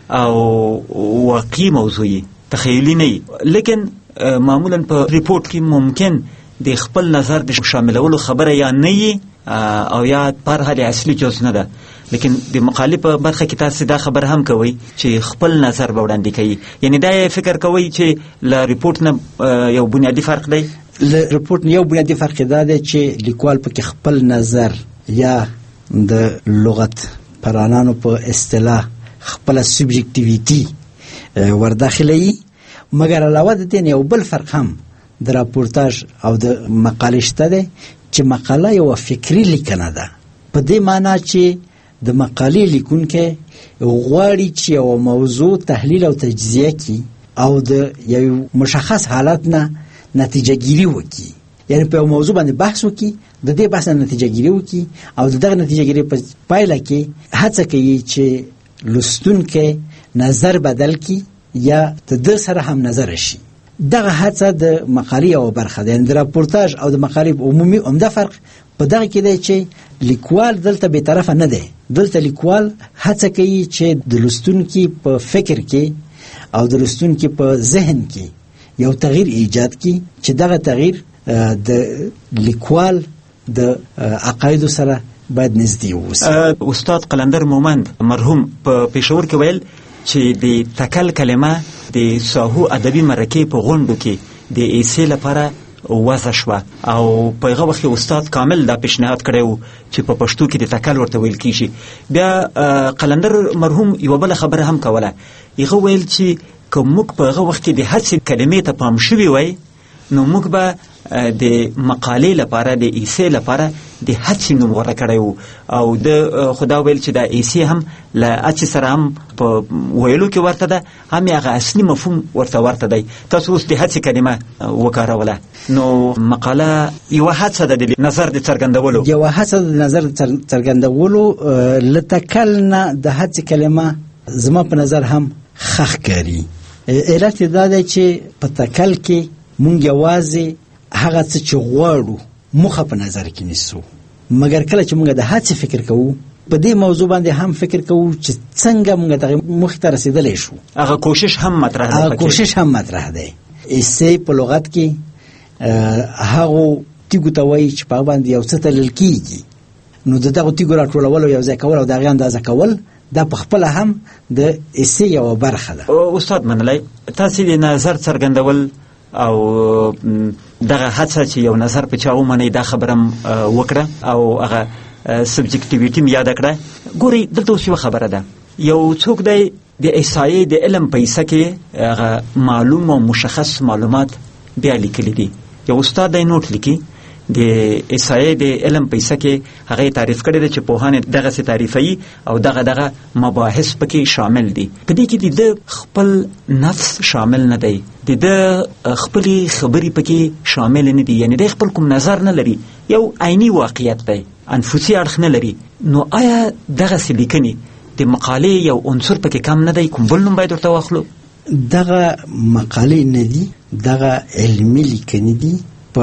او واقعي موضوعي تخیلي نه وي، لیکن معمولا په ریپورټ کې ممکن د خپل نظر د شاملولو خبره یا نه وي او یا پر هر اصلي جز نه ده. لیکن د مقالې په برخه کې تاسو دا خبر هم کوي چې خپل نظر به وړاندې کوي، یعنی دا فکر کوي چې له ریپورټ نه یو بنیادی فرق دی. له ریپورټ نه یو بنیادی فرق دا دی چې لیکوال پکې خپل نظر یا د لغت پرانانو په اصطلاح خپل سبجکټیویټي ورداخلوي. مګر علاوه د دې یو بل فرق هم د راپورتاژ او د مقالې شته دی چې مقاله یو فکري لیکنه ده، په دې معنی چې د مقالې لیکونکی غواړي چې یو موضوع تحلیل او تجزیه کړي او د یو مشخص حالت نه نتیجه ګیري وکړي، یعنی په یو موضوع باندې بحث وکړي، د دې بحث نه نتیجه ګیري وکړي او د دغه نتیجه ګیري په پایله کې هڅه کوي چې لوستونکی نظر بدل کړي یا د ده سره هم نظر شي. دغه هڅه د مقالې یوه برخه ده. یعنې د راپورتاژ او د مقالې عمومي عمده فرق په دغه کې دی چې لیکوال دلته بې طرفه نه دی، دلته لیکوال هڅه کوي چې د لوستونکي په فکر کې او د لوستونکي په ذهن کې یو تغییر ایجاد کړي چې دغه تغییر د لیکوال د عقایدو سره باید نږدې واوسي. استاد قلندر مومند مرحوم په پېښور کې ویل چې د تکل کلمه د ساهو ادبي مرکې په غونډو کې د ایسې لپاره وضع شوه او په هغه وخت کې استاد کامل دا پیشنهاد کړی و چې په پښتو کې د تکل ورته ویل کېږي. بیا قلندر مرحوم یوه بله خبره هم کوله، هغه ویل چې که موږ په هغه وخت کې د هر څه کلمې ته پام شوي وای نو موږ به د مقالې لپاره د ایسې لپاره د هڅې نوم غوره کړی و او د خدا ویل چې د ایسي هم له هڅې سره هم په ویلو کې ورته ده، هم هغه اصلي مفهوم ورته ورته دی. تاسو اوس د هڅې کلمه وکاروله، نو مقاله یوه هڅه ده د نظر د څرګندولو، یوه هڅه د نظر څرګندولو. له تکل نه د هڅې کلمه زما په نظر هم ښه ښکاري. علت یې دا دی چې په تکل کې مونږ یوازې هغه څه چې غواړو موخه په نظر کې نیسو، مګر کله چې مونږ د هڅې فکر کوو په دې موضوع باندې هم فکر کوو چې څنګه مونږ دغه موخې ته رسېدلی شو. هغه کوشش هم مطرح دی، هغه کوشش هم مطرح دی. ایسې په لغت کې هغو تیږو ته وایي چې په هغه باندې یو څه تلل کېږي، نو د دغو تیږو راټولول او یو ځای کول او د هغې اندازه کول دا په خپله هم د ایسې یوه برخه ده. استاد منلی، تاسې د نظر څرګندول او دغه هڅه چې یو نظر په چا ومنئ دا خبره وکړه او هغه سبجکټیویټي م یاده کړه. ګورئ دلته اوس یوه خبره ده، یو څوک دی د احصایې د علم په حصه کې هغه معلوم او مشخص معلومات بیا لیکلی دي. یو استاد دی نوټ لیکي د احصایې د علم په حصه کې هغه تعریف کړی دی چې پوهان دغسې تعریفوي او دغه دغه مباحث پکې شامل دي. په دې کې د خپل نفس شامل نه دی، د د خپلې خبرې پکې شامل نه دي، یعنی د خپل کوم نظر نه لري، یو عیني واقعیت دی، انفسي اړخ نه لري. نو آیا دغسې لیکنې د مقالې یو عنصر پکې کم نه دی؟ کوم بل نوم باید ورته واخلو؟ دغه مقالې نه دي، دغه علمي لیکنې دي.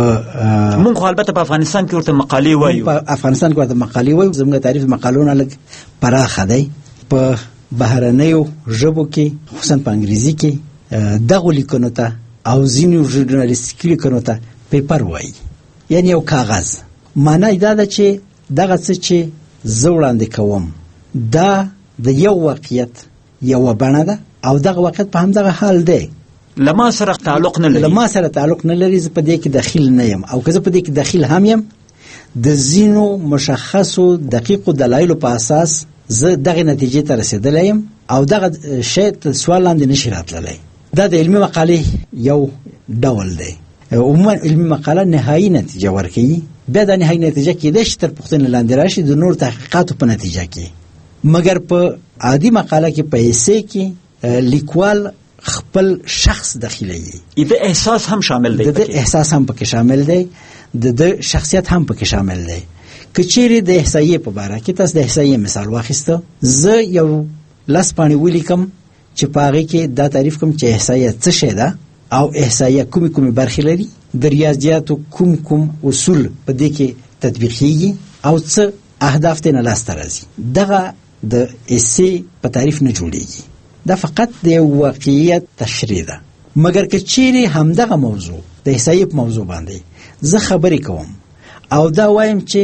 مونږ خو البته په افغانستان کې ورته مقالې وایو، په افغانستان کې ورته مقالې وایو. زموږ تعریف مقالو نه لږ پراخه دی. په بهرنیو ژبو کې خصوصا په انګریزي کې دغو لیکنو ته او ځینو ژورنالیستیکي لیکنو ته پیپر وایي، یعنی یو کاغذ. معنی دا ده چې دغه څه چې زه وړاندې کوم دا د یو واقعیت یوه بڼه ده او دغه واقعیت په همدغه حال دی، لما سره تعلق نه لري، لما سره تعلق نه لري. زه په دې کې دخیل نه یم، او که زه په دې کې دخیل هم یم د ځینو مشخصو دقیقو دلایلو په اساس زه دغه نتیجې ته رسېدلی یم او دغه شی تر سوال لاندې نشي راتللی. دا د علمي مقالې یو ډول دی. عموما علمي مقاله نهایي نتیجه ورکوي، بیا دا نهایي نتیجه کېدای شي تر پوښتنې لاندې راشي د نور تحقیقاتو په نتیجه کې. مګر په عادي مقاله کې په ایسې کې لیکوال خپل شخص داخلي، د احساس هم شامل دی، د احساس هم پکې شامل دی، د شخصیت هم پکې شامل دی. که چیرې د احصایې په باره کې تاسو د احصایې مثال واخیسته، زه یو لس پاڼې ولیکم چې په هغې کې دا تعریف کوم چې احصایه څه شی ده او احصایه کومې کومې برخې لري، د ریاضیاتو کوم کوم اصول په دې کې تطبیقیږي او څه اهداف ترې نه لاسته راځي. دغه د ایسې په تعریف نه جوړیږي، دا فقط د یو واقعیت تشریح ده. مګر که چیرې همدغه موضوع د احصایې په موضوع باندې زه خبرې کوم او دا وایم چې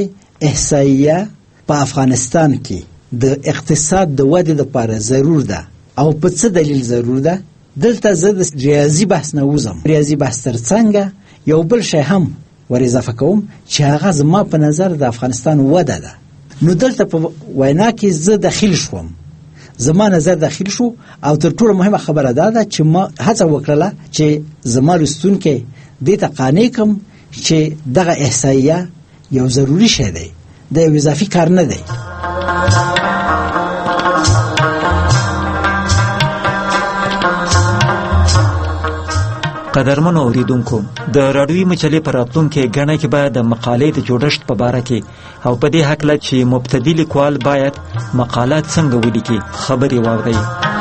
احصایه په افغانستان کې د اقتصاد د ودې لپاره ضرور ده او په څه دلیل ضرور ده، دلته زه د ریاضي بحث نه وځم، ریاضي بحث تر څنګه یو بل شی هم ور اضافه کوم چې هغه زما په نظر د افغانستان وده ده. نو دلته په وینا کې زه داخل شوم، زما نظر داخل شو او تر ټولو مهمه خبره دا ده چې ما هڅه وکړله چې زما لوستونکي دې ته قانع کړم چې دغه احصایه یو ضروري شی دی، د یو اضافي کار نه دی. قدرمنو اوریدونکو، د راډیوي مجلې په راتلونکي ګڼه کې به د مقالې د جوړښت په باره کې او په دې هکله چې مبتدي لیکوال باید مقاله څنګه ولیکي خبرې واورئ.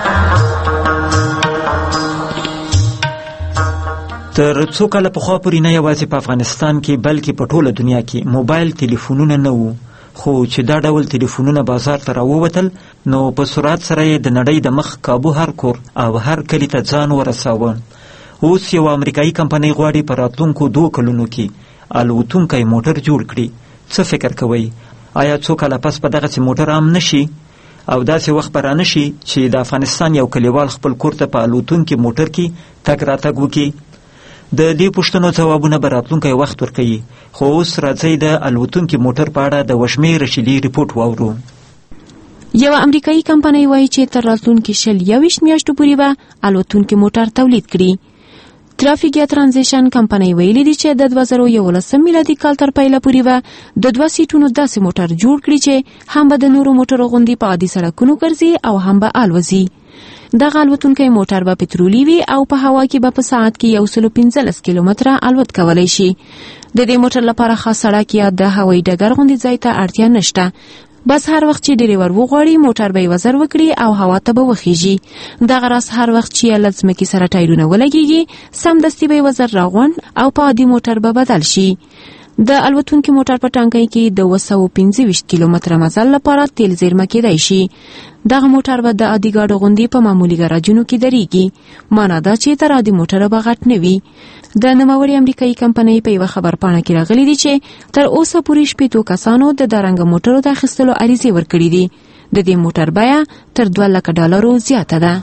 تر څو کاله پخوا پورې نه یوازې په افغانستان کې بلکې په ټوله دنیا کې موبایل تلیفونونه نه وو، خو چې دا ډول تلیفونونه بازار ته راووتل نو په سرعت سره یې د نړۍ د مخ کابو هر کور او هر کلي ته ځان ورساوه. اوس یو امریکایي کمپنۍ غواړي په راتلونکو دوه کلونو کې الوتونکی موټر جوړ کړي. څه فکر کوئ؟ آیا څو کاله پس به دغسې موټر عام نشي او داسې وخت به رانشي چې د افغانستان یو کلیوال خپل کور ته په الوتونکي موټر کې تګ راتګ وکړي؟ د دې پوښتنو ځوابونه به راتلونکی وخت ورکوي. خو اوس راځئ د الوتونکي موټر په اړه د وشمې رشیدي ریپورټ واورو. یوه امریکایي کمپنۍ وایي چې تر راتلونکي شل یویشت میاشتو پورې به الوتونکي موټر تولید کړي. ترافیک یا ترانزیشن کمپنۍ ویلي دي چې د دوه زره یولسم میلادي کال تر پیله پورې به د دوه سیټونو داسې موټر جوړ کړي چې هم به د نورو موټرو غوندې په عادي سړکونو ګرځي او هم به الوزي. دغه الوتونکی موټر به پټرولي وي او په هوا کې به په ساعت کې یو سل پنځلس کیلومتره الوت کولی شي. د دې موټر لپاره خاص سړک یا د هوایي ډګر غوندې ځای ته اړتیا نشته. بس هر وخت چې ډریور وغواړي موټر به یې وزر وکړي او هوا ته به وخیږي. دغه راز هر وخت چې یې له ځمکې سره ټایرونه ولګېږي سمدستي به یې وزر راغونډ او په عادي موټر به بدل شي. د الوتونکي موټر په ټانکۍ کې د اوه سوه پنځه ویشت کیلومتره مزل لپاره تیل زیرمه کېدای شي. دغه موټر به د عادي ګاډو غوندې په معمولي ګراجونو کې درېږي. معنا دا چې تر عادي موټره به غټ نه وي. د نوموړې امریکایي کمپنۍ په یوه خبرپاڼه کې راغلي دي چې تر اوسه پورې شپېتو کسانو د دارنګه موټرو د اخیستلو عریضې ورکړي دي. د دې موټر بیه تر دوه لکه ډالرو زیاته ده.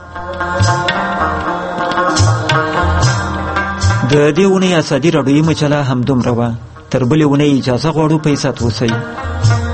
د دې اونۍ ازادي راډیویي مجله همدومره وه. تر بلې اونۍ اجازه غواړو په عزت اوسئ.